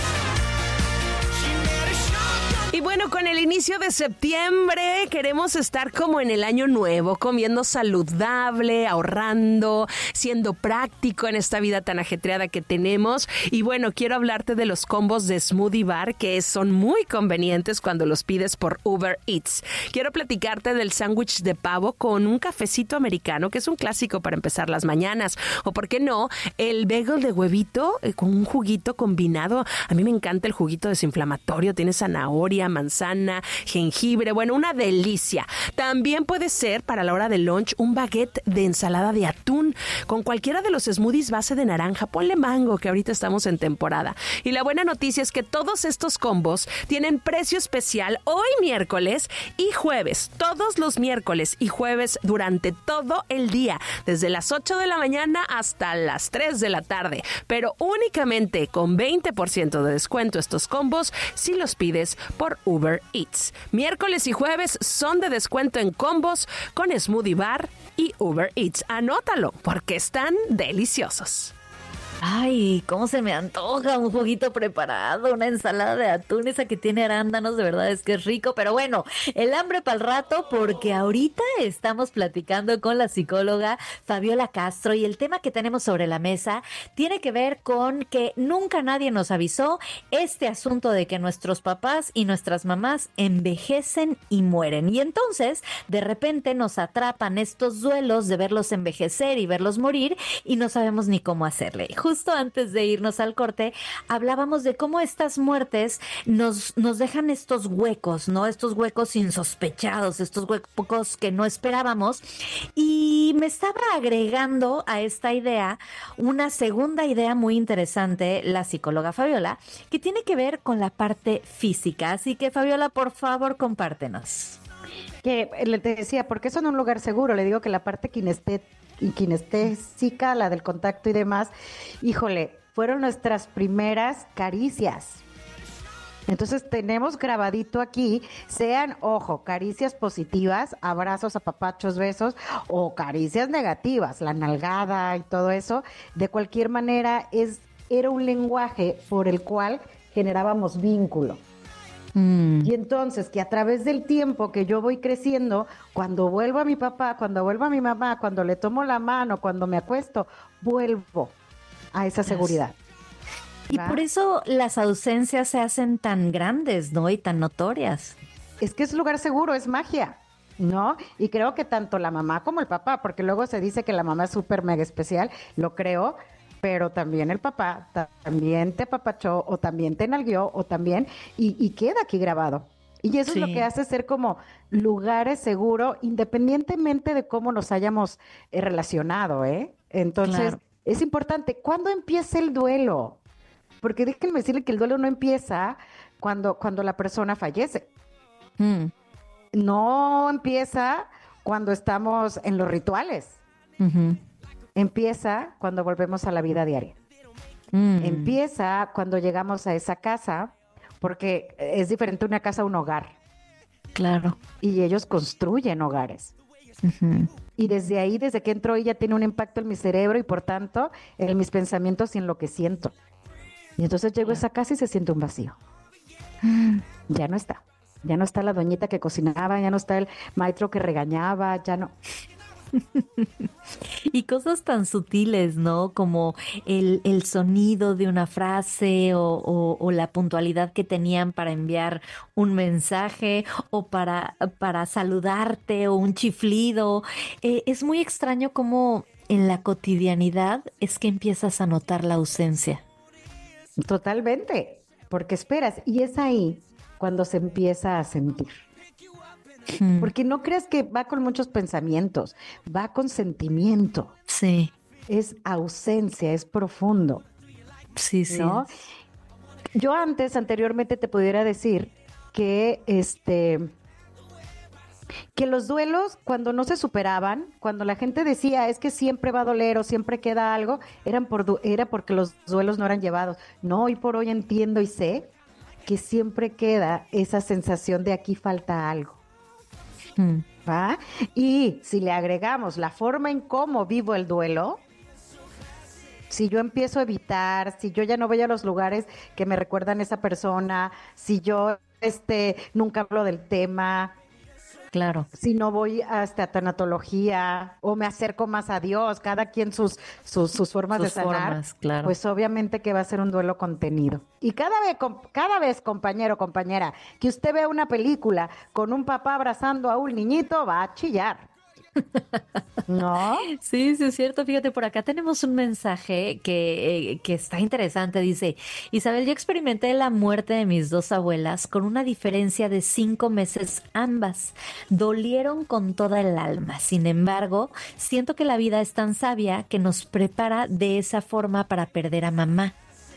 She made a shotgun. Y bueno, con el inicio de septiembre queremos estar como en el año nuevo, comiendo saludable, ahorrando, siendo práctico en esta vida tan ajetreada que tenemos. Y bueno, quiero hablarte de los combos de Smoothie Bar que son muy convenientes cuando los pides por Uber Eats. Quiero platicarte del sándwich de pavo con un cafecito americano, que es un clásico para empezar las mañanas. O por qué no, el bagel de huevito eh, con un juguito combinado. A mí me encanta el juguito desinflamatorio, tiene zanahoria, manzana, jengibre, bueno, una delicia. También puede ser para la hora del lunch un baguette de ensalada de atún con cualquiera de los smoothies base de naranja. Ponle mango, que ahorita estamos en temporada. Y la buena noticia es que todos estos combos tienen precio especial hoy miércoles y jueves. Todos los miércoles y jueves durante todo el día, desde las ocho de la mañana hasta las tres de la tarde. Pero únicamente con veinte por ciento de descuento estos combos si los pides por Uber Eats. Miércoles y jueves son de descuento en combos con Smoothie Bar y Uber Eats. Anótalo porque están deliciosos. Ay, cómo se me antoja un juguito preparado, una ensalada de atún, esa que tiene arándanos, de verdad es que es rico. Pero bueno, el hambre para el rato, porque ahorita estamos platicando con la psicóloga Fabiola Castro y el tema que tenemos sobre la mesa tiene que ver con que nunca nadie nos avisó este asunto de que nuestros papás y nuestras mamás envejecen y mueren. Y entonces, de repente nos atrapan estos duelos de verlos envejecer y verlos morir y no sabemos ni cómo hacerle. justo antes de irnos al corte, hablábamos de cómo estas muertes nos, nos dejan estos huecos, ¿no? Estos huecos insospechados, estos huecos que no esperábamos. Y me estaba agregando a esta idea una segunda idea muy interesante, la psicóloga Fabiola, que tiene que ver con la parte física. Así que, Fabiola, por favor, compártenos. Que le te decía, porque eso en un lugar seguro, le digo que la parte kinestética, kinestésica, la del contacto y demás, híjole, fueron nuestras primeras caricias. Entonces tenemos grabadito aquí, sean, ojo, caricias positivas, abrazos, apapachos, besos, o caricias negativas, la nalgada y todo eso, de cualquier manera es, era un lenguaje por el cual generábamos vínculo. Mm. Y entonces que a través del tiempo que yo voy creciendo, cuando vuelvo a mi papá, cuando vuelvo a mi mamá, cuando le tomo la mano, cuando me acuesto, vuelvo a esa seguridad. Y ¿va? Por eso las ausencias se hacen tan grandes, ¿no? Y tan notorias. Es que es lugar seguro, es magia, ¿no? Y creo que tanto la mamá como el papá, porque luego se dice que la mamá es súper mega especial, lo creo, pero también el papá también te apapachó o también te nalgueó o también, y, y queda aquí grabado. Y eso sí. Es lo que hace ser como lugares seguros, independientemente de cómo nos hayamos eh, relacionado, ¿eh? Entonces, claro. Es importante, ¿cuándo empieza el duelo? Porque déjenme decirle que el duelo no empieza cuando, cuando la persona fallece. Mm. No empieza cuando estamos en los rituales. Uh-huh. Empieza cuando volvemos a la vida diaria. Mm. Empieza cuando llegamos a esa casa, porque es diferente una casa a un hogar. Claro. Y ellos construyen hogares. Uh-huh. Y desde ahí, desde que entró ella, tiene un impacto en mi cerebro y por tanto en mis pensamientos y en lo que siento. Y entonces llego a esa casa y se siente un vacío. Mm. Ya no está. Ya no está la doñita que cocinaba, ya no está el maestro que regañaba, ya no... Y cosas tan sutiles, ¿no? Como el, el sonido de una frase o, o, o la puntualidad que tenían para enviar un mensaje o para, para saludarte o un chiflido. Eh, es muy extraño cómo en la cotidianidad es que empiezas a notar la ausencia. Totalmente, porque esperas y es ahí cuando se empieza a sentir. Porque no creas que va con muchos pensamientos, va con sentimiento. Sí. Es ausencia, es profundo. Sí, sí. ¿No? Yo antes, anteriormente, te pudiera decir que este que los duelos, cuando no se superaban, cuando la gente decía es que siempre va a doler o siempre queda algo, eran por era porque los duelos no eran llevados. No, hoy por hoy entiendo y sé que siempre queda esa sensación de aquí falta algo. ¿Va? Y si le agregamos la forma en cómo vivo el duelo, si yo empiezo a evitar, si yo ya no voy a los lugares que me recuerdan a esa persona, si yo este nunca hablo del tema, claro, si no voy hasta tanatología o me acerco más a Dios, cada quien sus sus, sus formas sus de sanar, formas, claro. Pues obviamente que va a ser un duelo contenido. Y cada vez, cada vez, compañero, compañera, que usted vea una película con un papá abrazando a un niñito, va a chillar. ¿No? Sí, sí, es cierto. Fíjate, por acá tenemos un mensaje que, eh, que está interesante. Dice, Isabel, yo experimenté la muerte de mis dos abuelas con una diferencia de cinco meses ambas. Dolieron con toda el alma. Sin embargo, siento que la vida es tan sabia que nos prepara de esa forma para perder a mamá.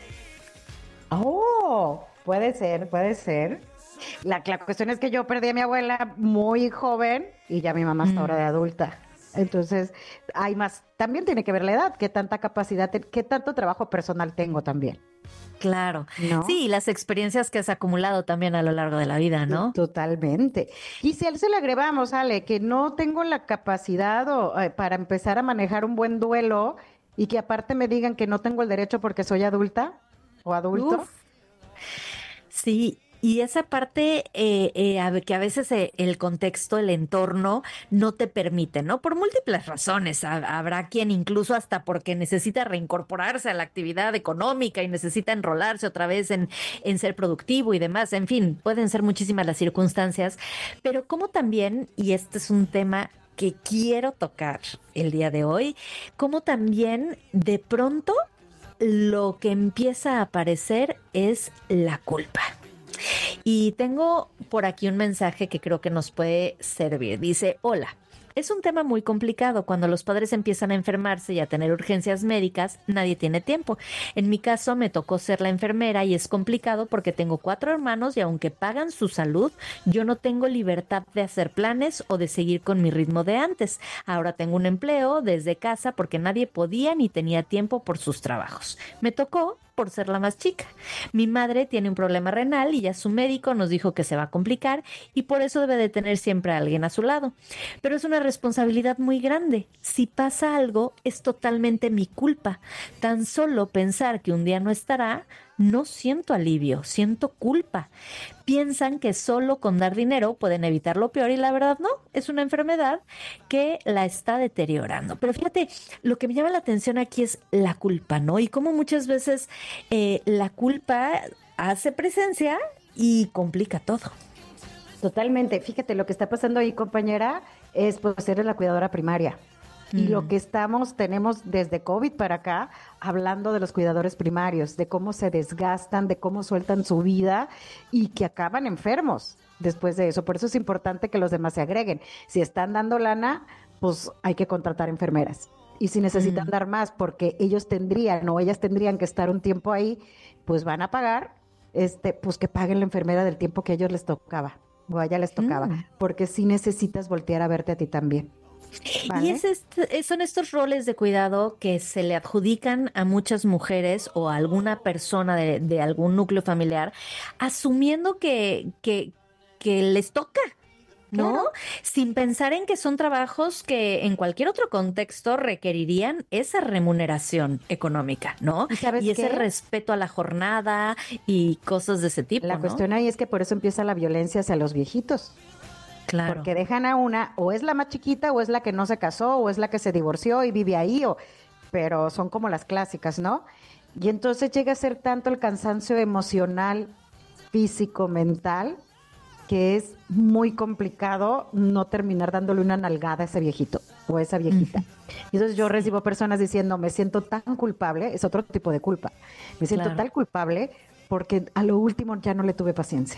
Oh, puede ser, puede ser. La, la cuestión es que yo perdí a mi abuela muy joven y ya mi mamá está mm. ahora de adulta. Entonces, hay más, también tiene que ver la edad, qué tanta capacidad, qué tanto trabajo personal tengo también. Claro, ¿no? Sí, las experiencias que has acumulado también a lo largo de la vida, ¿no? Totalmente. Y si a él se le agregamos, Ale, que no tengo la capacidad o, eh, para empezar a manejar un buen duelo y que aparte me digan que no tengo el derecho porque soy adulta o adulto. Uf. Sí. Y esa parte eh, eh, que a veces eh, el contexto, el entorno no te permite, ¿no? Por múltiples razones. Habrá quien incluso hasta porque necesita reincorporarse a la actividad económica y necesita enrolarse otra vez en, en ser productivo y demás. En fin, pueden ser muchísimas las circunstancias. Pero como también, y este es un tema que quiero tocar el día de hoy, como también de pronto lo que empieza a aparecer es la culpa. Y tengo por aquí un mensaje que creo que nos puede servir. Dice, hola. Es un tema muy complicado. Cuando los padres empiezan a enfermarse y a tener urgencias médicas, nadie tiene tiempo. En mi caso me tocó ser la enfermera y es complicado porque tengo cuatro hermanos y aunque pagan su salud, yo no tengo libertad de hacer planes o de seguir con mi ritmo de antes. Ahora tengo un empleo desde casa porque nadie podía ni tenía tiempo por sus trabajos. Me tocó por ser la más chica. Mi madre tiene un problema renal y ya su médico nos dijo que se va a complicar y por eso debe de tener siempre a alguien a su lado. Pero es una responsabilidad muy grande. Si pasa algo, es totalmente mi culpa. Tan solo pensar que un día no estará, no siento alivio, siento culpa. Piensan que solo con dar dinero pueden evitar lo peor y la verdad no, es una enfermedad que la está deteriorando. Pero fíjate, lo que me llama la atención aquí es la culpa, ¿no? Y cómo muchas veces eh, la culpa hace presencia y complica todo. Totalmente. Fíjate, lo que está pasando ahí, compañera, es pues eres la cuidadora primaria. Y lo que estamos, tenemos desde COVID para acá, hablando de los cuidadores primarios, de cómo se desgastan, de cómo sueltan su vida y que acaban enfermos después de eso. Por eso es importante que los demás se agreguen. Si están dando lana, pues hay que contratar enfermeras. Y si necesitan mm. dar más, porque ellos tendrían o ellas tendrían que estar un tiempo ahí, pues van a pagar, este, pues que paguen la enfermera del tiempo que a ellos les tocaba o a ella les tocaba. Mm. Porque sí necesitas voltear a verte a ti también. ¿Vale? Y es este, son estos roles de cuidado que se le adjudican a muchas mujeres o a alguna persona de, de algún núcleo familiar, asumiendo que, que, que les toca, ¿no? Claro. Sin pensar en que son trabajos que en cualquier otro contexto requerirían esa remuneración económica, ¿no? Y, ¿sabes y ese qué? respeto a la jornada y cosas de ese tipo, La ¿no? cuestión ahí es que por eso empieza la violencia hacia los viejitos. Claro. Porque dejan a una, o es la más chiquita, o es la que no se casó, o es la que se divorció y vive ahí, o, pero son como las clásicas, ¿no? Y entonces llega a ser tanto el cansancio emocional, físico, mental, que es muy complicado no terminar dándole una nalgada a ese viejito o a esa viejita. Uh-huh. Y entonces yo recibo personas diciendo, me siento tan culpable, es otro tipo de culpa, me siento Claro. tan culpable porque a lo último ya no le tuve paciencia.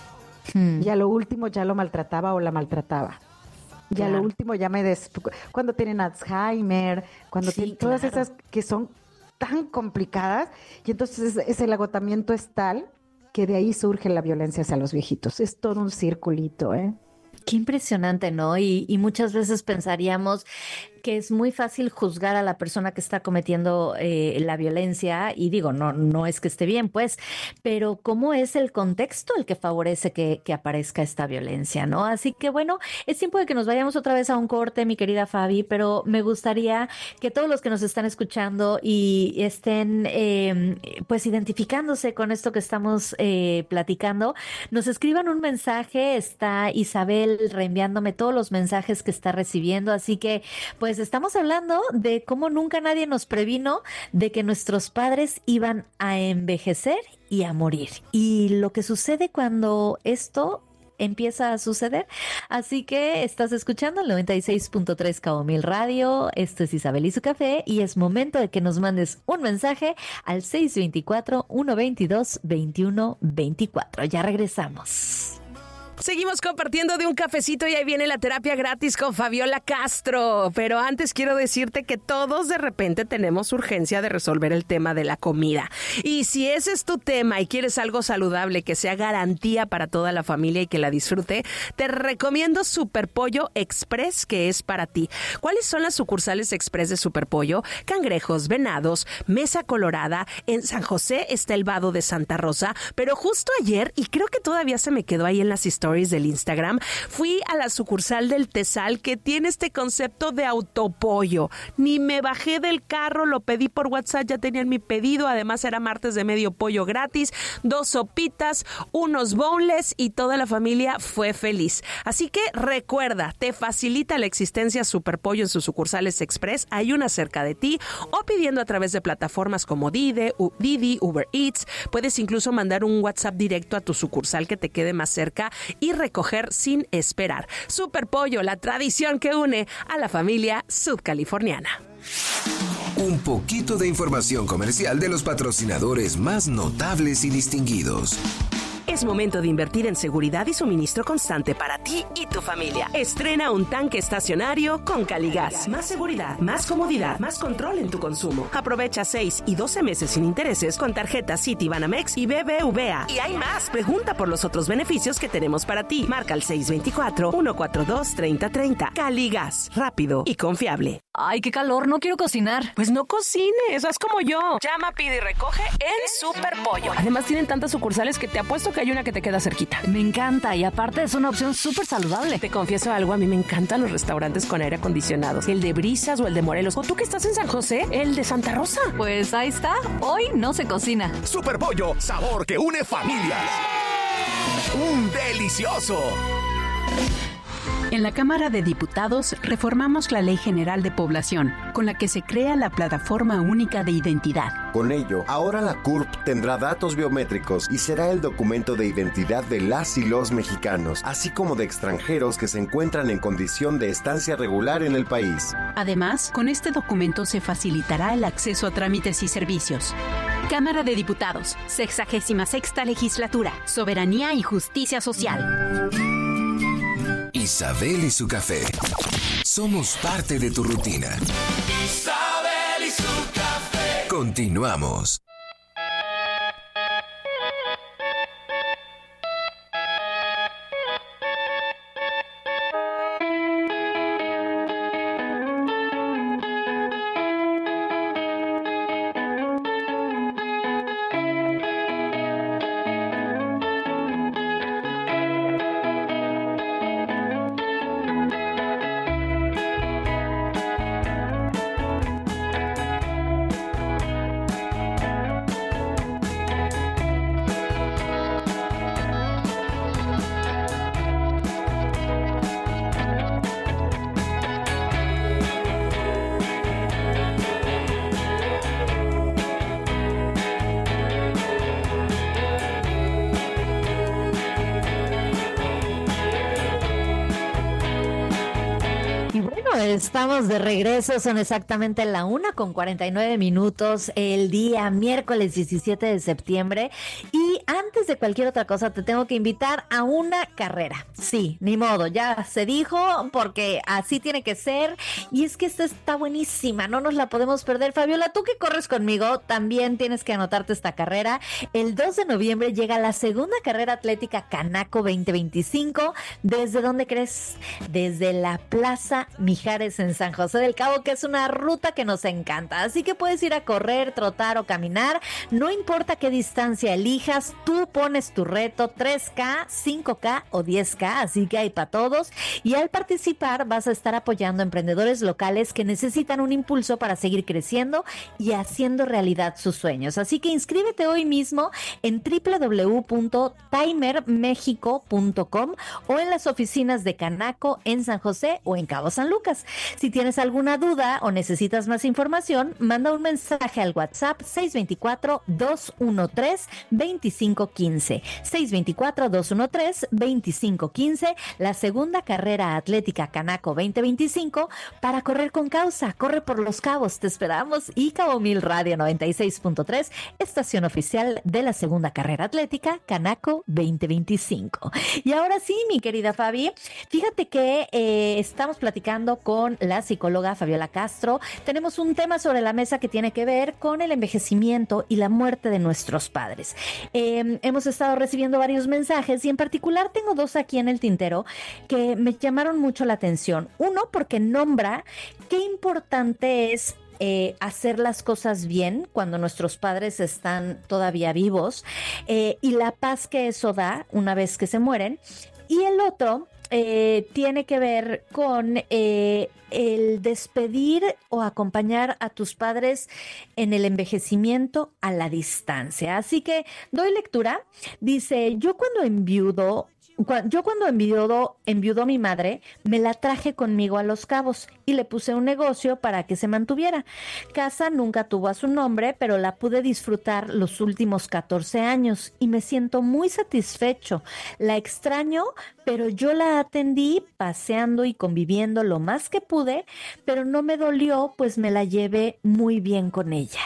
Hmm. Y a lo último ya lo maltrataba o la maltrataba. Y claro. a lo último ya me des... Cuando tienen Alzheimer, cuando sí, tienen todas claro. esas que son tan complicadas, y entonces es, es el agotamiento es tal que de ahí surge la violencia hacia los viejitos. Es todo un circulito, ¿eh? Qué impresionante, ¿no? Y, y muchas veces pensaríamos que es muy fácil juzgar a la persona que está cometiendo eh, la violencia y digo, no, no es que esté bien, pues, pero cómo es el contexto el que favorece que, que aparezca esta violencia, ¿no? Así que bueno, es tiempo de que nos vayamos otra vez a un corte, mi querida Fabi, pero me gustaría que todos los que nos están escuchando y estén eh, pues identificándose con esto que estamos eh, platicando, nos escriban un mensaje. Está Isabel reenviándome todos los mensajes que está recibiendo, así que pues estamos hablando de cómo nunca nadie nos previno de que nuestros padres iban a envejecer y a morir. Y lo que sucede cuando esto empieza a suceder. Así que estás escuchando el noventa y seis punto tres Cabo Mil Radio. Esto es Isabel y su café y es momento de que nos mandes un mensaje al seis dos cuatro, uno dos dos, dos uno dos cuatro. Ya regresamos. Seguimos compartiendo de un cafecito y ahí viene la terapia gratis con Fabiola Castro. Pero antes quiero decirte que todos de repente tenemos urgencia de resolver el tema de la comida. Y si ese es tu tema y quieres algo saludable que sea garantía para toda la familia y que la disfrute, te recomiendo Superpollo Express, que es para ti. ¿Cuáles son las sucursales Express de Superpollo? Cangrejos, Venados, Mesa Colorada. En San José está el Vado de Santa Rosa. Pero justo ayer, y creo que todavía se me quedó ahí en las historias del Instagram, fui a la sucursal del Tesal que tiene este concepto de autopollo. Ni me bajé del carro, lo pedí por WhatsApp, ya tenían mi pedido, además era martes de medio pollo gratis, dos sopitas, unos boneless y toda la familia fue feliz. Así que recuerda, te facilita la existencia Superpollo en sus sucursales Express, hay una cerca de ti o pidiendo a través de plataformas como Didi, Didi, Uber Eats, puedes incluso mandar un WhatsApp directo a tu sucursal que te quede más cerca y recoger sin esperar. Superpollo, la tradición que une a la familia sudcaliforniana. Un poquito de información comercial de los patrocinadores más notables y distinguidos. Es momento de invertir en seguridad y suministro constante para ti y tu familia. Estrena un tanque estacionario con Caligas. Más seguridad, más comodidad, más control en tu consumo. Aprovecha seis y doce meses sin intereses con tarjetas Citibanamex y B B V A. Y hay más. Pregunta por los otros beneficios que tenemos para ti. Marca al seis dos cuatro, uno cuatro dos, tres cero tres cero. Caligas, rápido y confiable. Ay, qué calor, no quiero cocinar. Pues no cocines, haz como yo. Llama, pide y recoge en Super Pollo. Además tienen tantas sucursales que te apuesto que hay una que te queda cerquita. Me encanta y aparte es una opción súper saludable. Te confieso algo, a mí me encantan los restaurantes con aire acondicionado. El de Brisas o el de Morelos. O tú que estás en San José, el de Santa Rosa. Pues ahí está, hoy no se cocina. Super Pollo, sabor que une familias. ¡Un delicioso! En la Cámara de Diputados reformamos la Ley General de Población, con la que se crea la Plataforma Única de Identidad. Con ello, ahora la C U R P tendrá datos biométricos y será el documento de identidad de las y los mexicanos, así como de extranjeros que se encuentran en condición de estancia regular en el país. Además, con este documento se facilitará el acceso a trámites y servicios. Cámara de Diputados, sexagésima sexta Legislatura, Soberanía y Justicia Social. Isabel y su café. Somos parte de tu rutina. Isabel y su café. Continuamos. Estamos de regreso, son exactamente la una con cuarenta y nueve minutos, el día miércoles diecisiete de septiembre. Y antes de cualquier otra cosa, te tengo que invitar a una carrera. Sí, ni modo, ya se dijo, porque así tiene que ser. Y es que esta está buenísima, no nos la podemos perder. Fabiola, tú que corres conmigo, también tienes que anotarte esta carrera. El dos de noviembre llega la segunda carrera atlética Canaco veinte veinticinco. ¿Desde dónde crees? Desde la Plaza Mijares en San José del Cabo, que es una ruta que nos encanta. Así que puedes ir a correr, trotar o caminar. No importa qué distancia elijas, tú pones tu reto tres K, cinco K o diez K, así que hay para todos. Y al participar vas a estar apoyando a emprendedores locales que necesitan un impulso para seguir creciendo y haciendo realidad sus sueños. Así que inscríbete hoy mismo en doble u doble u doble u punto timer mexico punto com o en las oficinas de Canaco en San José o en Cabo San Lucas. Si tienes alguna duda o necesitas más información, manda un mensaje al WhatsApp seis dos cuatro, dos uno tres, dos cinco uno cinco. seis dos cuatro, dos uno tres, dos cinco uno cinco, la segunda carrera atlética Canaco veinte veinticinco para correr con causa. Corre por Los Cabos, te esperamos. Y Cabo Mil Radio noventa y seis punto tres, estación oficial de la segunda carrera atlética Canaco veinte veinticinco. Y ahora sí, mi querida Fabi, fíjate que eh, estamos platicando con la psicóloga Fabiola Castro. Tenemos un tema sobre la mesa que tiene que ver con el envejecimiento y la muerte de nuestros padres. Eh, hemos estado recibiendo varios mensajes y en particular tengo dos aquí en el tintero que me llamaron mucho la atención. Uno, porque nombra qué importante es Eh, hacer las cosas bien cuando nuestros padres están todavía vivos, eh, y la paz que eso da una vez que se mueren. Y el otro eh, tiene que ver con eh, el despedir o acompañar a tus padres en el envejecimiento a la distancia. Así que doy lectura. Dice: yo cuando enviudo Yo cuando enviudó, enviudó mi madre, me la traje conmigo a Los Cabos y le puse un negocio para que se mantuviera. Casa nunca tuvo a su nombre, pero la pude disfrutar los últimos catorce años y me siento muy satisfecho. La extraño, pero yo la atendí paseando y conviviendo lo más que pude, pero no me dolió, pues me la llevé muy bien con ella.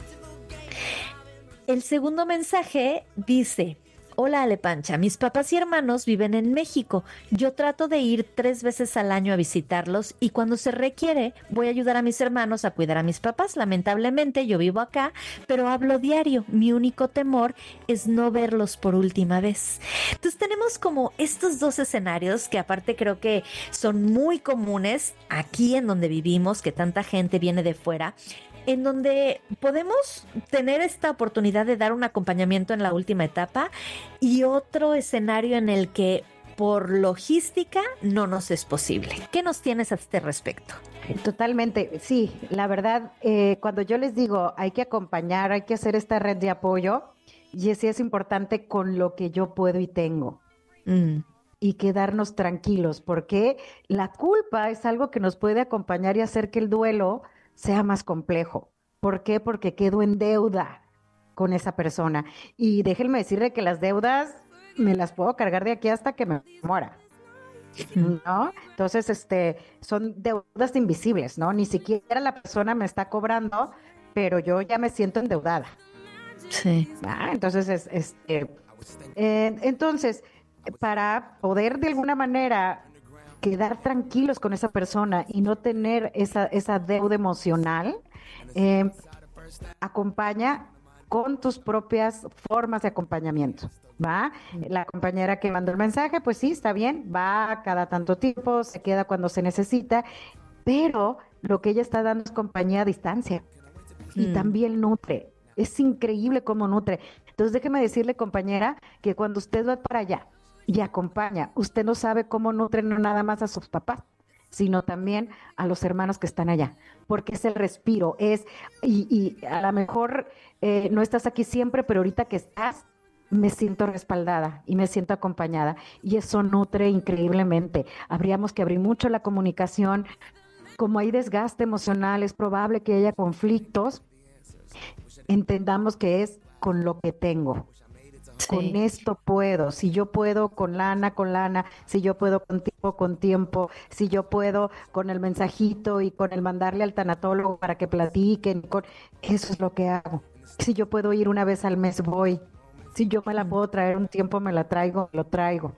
El segundo mensaje dice: hola Ale Pancha, mis papás y hermanos viven en México. Yo trato de ir tres veces al año a visitarlos y cuando se requiere voy a ayudar a mis hermanos a cuidar a mis papás. Lamentablemente yo vivo acá, pero hablo diario. Mi único temor es no verlos por última vez. Entonces tenemos como estos dos escenarios que aparte creo que son muy comunes aquí en donde vivimos, que tanta gente viene de fuera, en donde podemos tener esta oportunidad de dar un acompañamiento en la última etapa y otro escenario en el que por logística no nos es posible. ¿Qué nos tienes a este respecto? Totalmente, sí, la verdad, eh, cuando yo les digo hay que acompañar, hay que hacer esta red de apoyo, y sí es importante con lo que yo puedo y tengo. Mm. Y quedarnos tranquilos, porque la culpa es algo que nos puede acompañar y hacer que el duelo sea más complejo. ¿Por qué? Porque quedo en deuda con esa persona. Y déjenme decirle que las deudas me las puedo cargar de aquí hasta que me muera, ¿no? Entonces, este, son deudas invisibles, ¿no? Ni siquiera la persona me está cobrando, pero yo ya me siento endeudada. Sí. Ah, entonces, es, este, eh, entonces, para poder de alguna manera quedar tranquilos con esa persona y no tener esa, esa deuda emocional, eh, acompaña con tus propias formas de acompañamiento, ¿va? La compañera que mandó el mensaje, pues sí, está bien, va cada tanto tiempo, se queda cuando se necesita, pero lo que ella está dando es compañía a distancia y mm. también nutre. Es increíble cómo nutre. Entonces déjeme decirle, compañera, que cuando usted va para allá y acompaña, usted no sabe cómo nutren no nada más a sus papás, sino también a los hermanos que están allá, porque es el respiro, es, y, y a lo mejor eh, no estás aquí siempre, pero ahorita que estás, me siento respaldada y me siento acompañada, y eso nutre increíblemente. Habríamos que abrir mucho la comunicación. Como hay desgaste emocional, es probable que haya conflictos, entendamos que es con lo que tengo. Sí. Con esto puedo, si yo puedo con lana, con lana, si yo puedo con tiempo, con tiempo, si yo puedo con el mensajito y con el mandarle al tanatólogo para que platiquen, con... eso es lo que hago. Si yo puedo ir una vez al mes, voy. Si yo me la puedo traer un tiempo, me la traigo, lo traigo.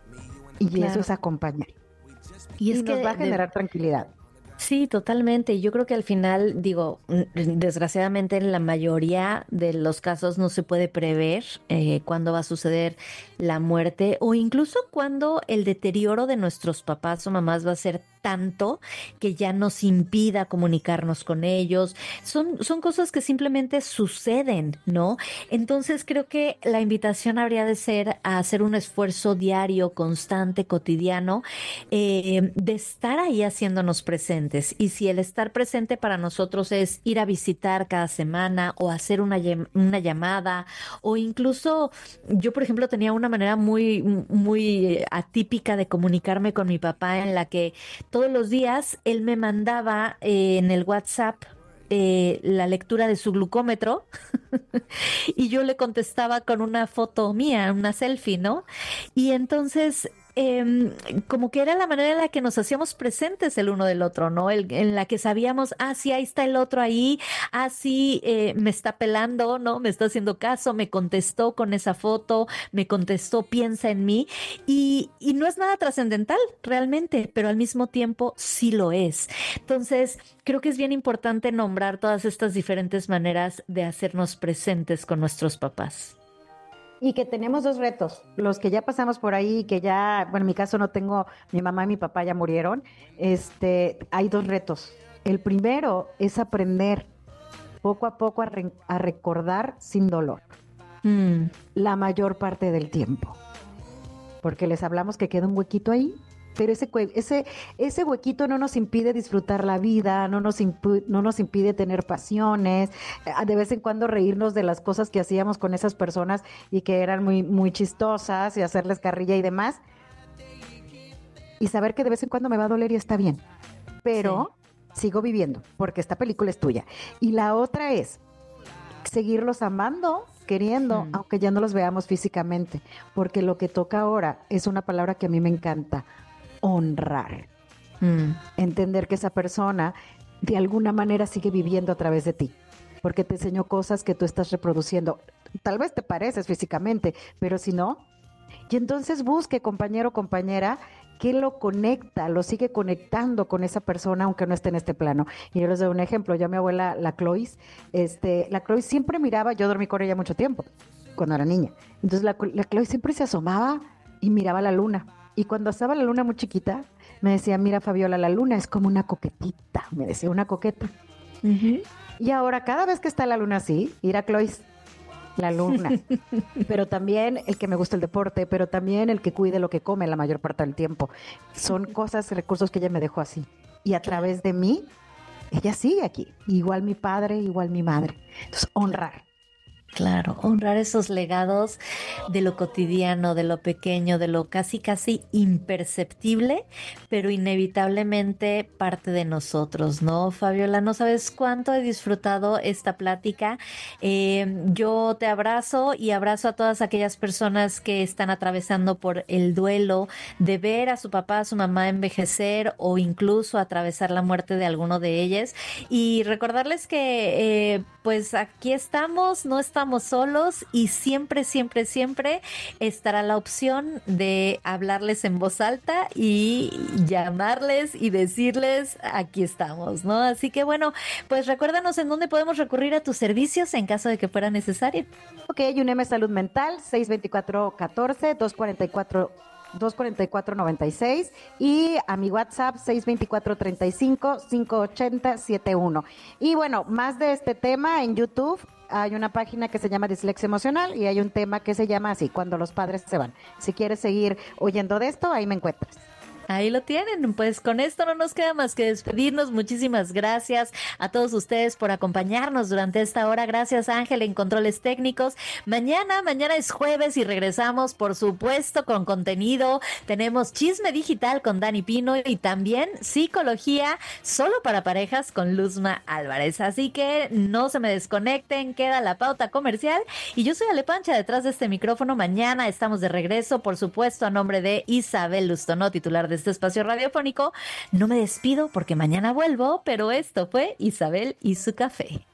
Y claro, eso es acompañar. Y, es y que nos va a generar de... tranquilidad. Sí, totalmente. Yo creo que al final, digo, desgraciadamente en la mayoría de los casos no se puede prever eh, cuándo va a suceder la muerte o incluso cuándo el deterioro de nuestros papás o mamás va a ser tanto que ya nos impida comunicarnos con ellos. Son, son cosas que simplemente suceden, ¿no? Entonces creo que la invitación habría de ser a hacer un esfuerzo diario, constante, cotidiano, eh, de estar ahí haciéndonos presentes. Y si el estar presente para nosotros es ir a visitar cada semana o hacer una, una llamada o incluso yo, por ejemplo, tenía una manera muy, muy atípica de comunicarme con mi papá en la que todos los días él me mandaba eh, en el WhatsApp eh, la lectura de su glucómetro y yo le contestaba con una foto mía, una selfie, ¿no? Y entonces... Eh, como que era la manera en la que nos hacíamos presentes el uno del otro, ¿no? El, en la que sabíamos, ah, sí, ahí está el otro ahí, ah, sí, eh, me está pelando, ¿no? Me está haciendo caso, me contestó con esa foto, me contestó, piensa en mí, y, y no es nada trascendental realmente, pero al mismo tiempo sí lo es. Entonces, creo que es bien importante nombrar todas estas diferentes maneras de hacernos presentes con nuestros papás. Y que tenemos dos retos, los que ya pasamos por ahí, que ya, bueno, en mi caso no tengo, mi mamá y mi papá ya murieron, este, hay dos retos. El primero es aprender poco a poco a, re, a recordar sin dolor, mm. la mayor parte del tiempo, porque les hablamos que queda un huequito ahí pero ese, ese, ese huequito no nos impide disfrutar la vida, no nos, impu- no nos impide tener pasiones, de vez en cuando reírnos de las cosas que hacíamos con esas personas y que eran muy, muy chistosas y hacerles carrilla y demás. Y saber que de vez en cuando me va a doler y está bien. Pero sí. sigo viviendo, porque esta película es tuya. Y la otra es seguirlos amando, queriendo, mm. aunque ya no los veamos físicamente. Porque lo que toca ahora es una palabra que a mí me encanta: honrar. Mm. Entender que esa persona de alguna manera sigue viviendo a través de ti. Porque te enseñó cosas que tú estás reproduciendo. Tal vez te pareces físicamente, pero si no. Y entonces busque, compañero o compañera, que lo conecta, lo sigue conectando con esa persona, aunque no esté en este plano. Y yo les doy un ejemplo. Yo a mi abuela, la Clois, este, la Clois siempre miraba, yo dormí con ella mucho tiempo, cuando era niña. Entonces la, la Clois siempre se asomaba y miraba la luna. Y cuando estaba la luna muy chiquita, me decía: mira, Fabiola, la luna es como una coquetita. Me decía, una coqueta. Uh-huh. Y ahora, cada vez que está la luna así, ir a Clois, la luna. Pero también el que me gusta el deporte, pero también el que cuide lo que come la mayor parte del tiempo. Son cosas, recursos que ella me dejó así. Y a través de mí, ella sigue aquí. Igual mi padre, igual mi madre. Entonces, honrar. Claro, honrar esos legados de lo cotidiano, de lo pequeño, de lo casi casi imperceptible, pero inevitablemente parte de nosotros, ¿no, Fabiola? No sabes cuánto he disfrutado esta plática. Eh, yo te abrazo y abrazo a todas aquellas personas que están atravesando por el duelo de ver a su papá, a su mamá envejecer o incluso atravesar la muerte de alguno de ellas, y recordarles que eh, pues aquí estamos, no estamos Estamos solos, y siempre, siempre, siempre estará la opción de hablarles en voz alta y llamarles y decirles: aquí estamos, ¿no? Así que bueno, pues recuérdanos en dónde podemos recurrir a tus servicios en caso de que fuera necesario. Ok, Yuneme Salud Mental, seis veinticuatro catorce, dos cuarenta y cuatro dos cuarenta y cuatro noventa y seis, y a mi WhatsApp seis veinticuatro treinta y cinco, cinco ochenta setenta y uno. Y bueno, más de este tema en YouTube hay una página que se llama Dislexia Emocional, y hay un tema que se llama así: cuando los padres se van. Si quieres seguir oyendo de esto, ahí me encuentras. Ahí lo tienen. Pues con esto no nos queda más que despedirnos. Muchísimas gracias a todos ustedes por acompañarnos durante esta hora. Gracias, Ángel, en controles técnicos. Mañana, mañana es jueves y regresamos, por supuesto, con contenido. Tenemos Chisme Digital con Dani Pino y también Psicología solo para parejas con Luzma Álvarez. Así que no se me desconecten, queda la pauta comercial. Y yo soy Ale Pancha, detrás de este micrófono. Mañana estamos de regreso, por supuesto, a nombre de Isabel Lustonó, titular de este espacio radiofónico. No me despido porque mañana vuelvo, pero esto fue Isabel y su café.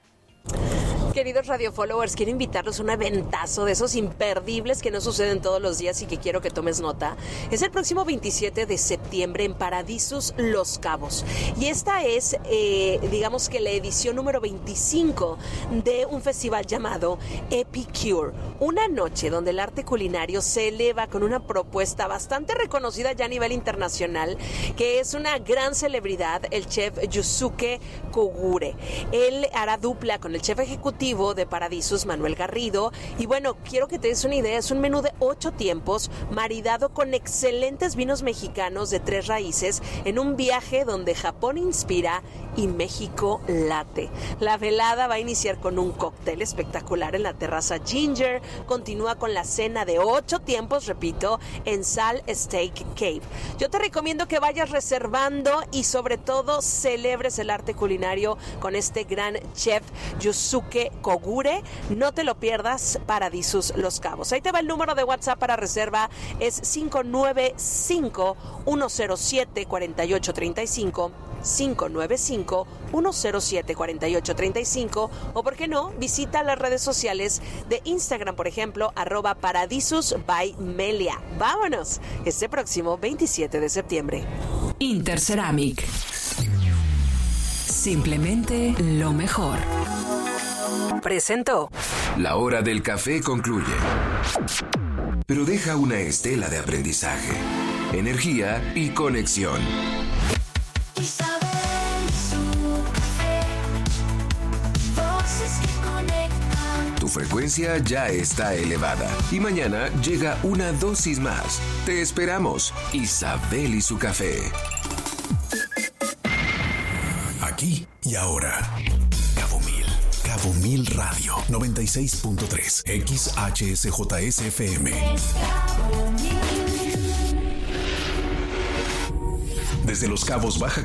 Queridos Radio Followers, quiero invitarlos a un eventazo de esos imperdibles que no suceden todos los días y que quiero que tomes nota. Es el próximo veintisiete de septiembre en Paradisus Los Cabos. Y esta es, eh, digamos que la edición número veinticinco de un festival llamado Epicure. Una noche donde el arte culinario se eleva con una propuesta bastante reconocida ya a nivel internacional, que es una gran celebridad, el chef Yusuke Kogure. Él hará dupla con el chef ejecutivo de Paradisus, Manuel Garrido, y bueno, quiero que te des una idea. Es un menú de ocho tiempos maridado con excelentes vinos mexicanos de tres raíces en un viaje donde Japón inspira y México late. La velada va a iniciar con un cóctel espectacular en la terraza Ginger, continúa con la cena de ocho tiempos, repito, en Sal Steak Cave. Yo te recomiendo que vayas reservando y sobre todo celebres el arte culinario con este gran chef Yusuke Kogure. No te lo pierdas, Paradisus Los Cabos. Ahí te va el número de WhatsApp para reserva, es cinco nueve cinco, uno cero siete, cuatro ocho tres cinco, cinco nueve cinco, uno cero siete, cuatro ocho tres cinco, o por qué no, visita las redes sociales de Instagram, por ejemplo, arroba Paradisus by Melia. Vámonos, este próximo veintisiete de septiembre. Interceramic. Simplemente lo mejor. Presentó. La hora del café concluye, pero deja una estela de aprendizaje, energía y conexión. tu frecuencia ya está elevada y mañana llega una dosis más. Te esperamos. Isabel y su café. Aquí y ahora. Cabo Mil. Cabo Mil Radio noventa y seis punto tres. X H S J S F M. Desde Los Cabos, Baja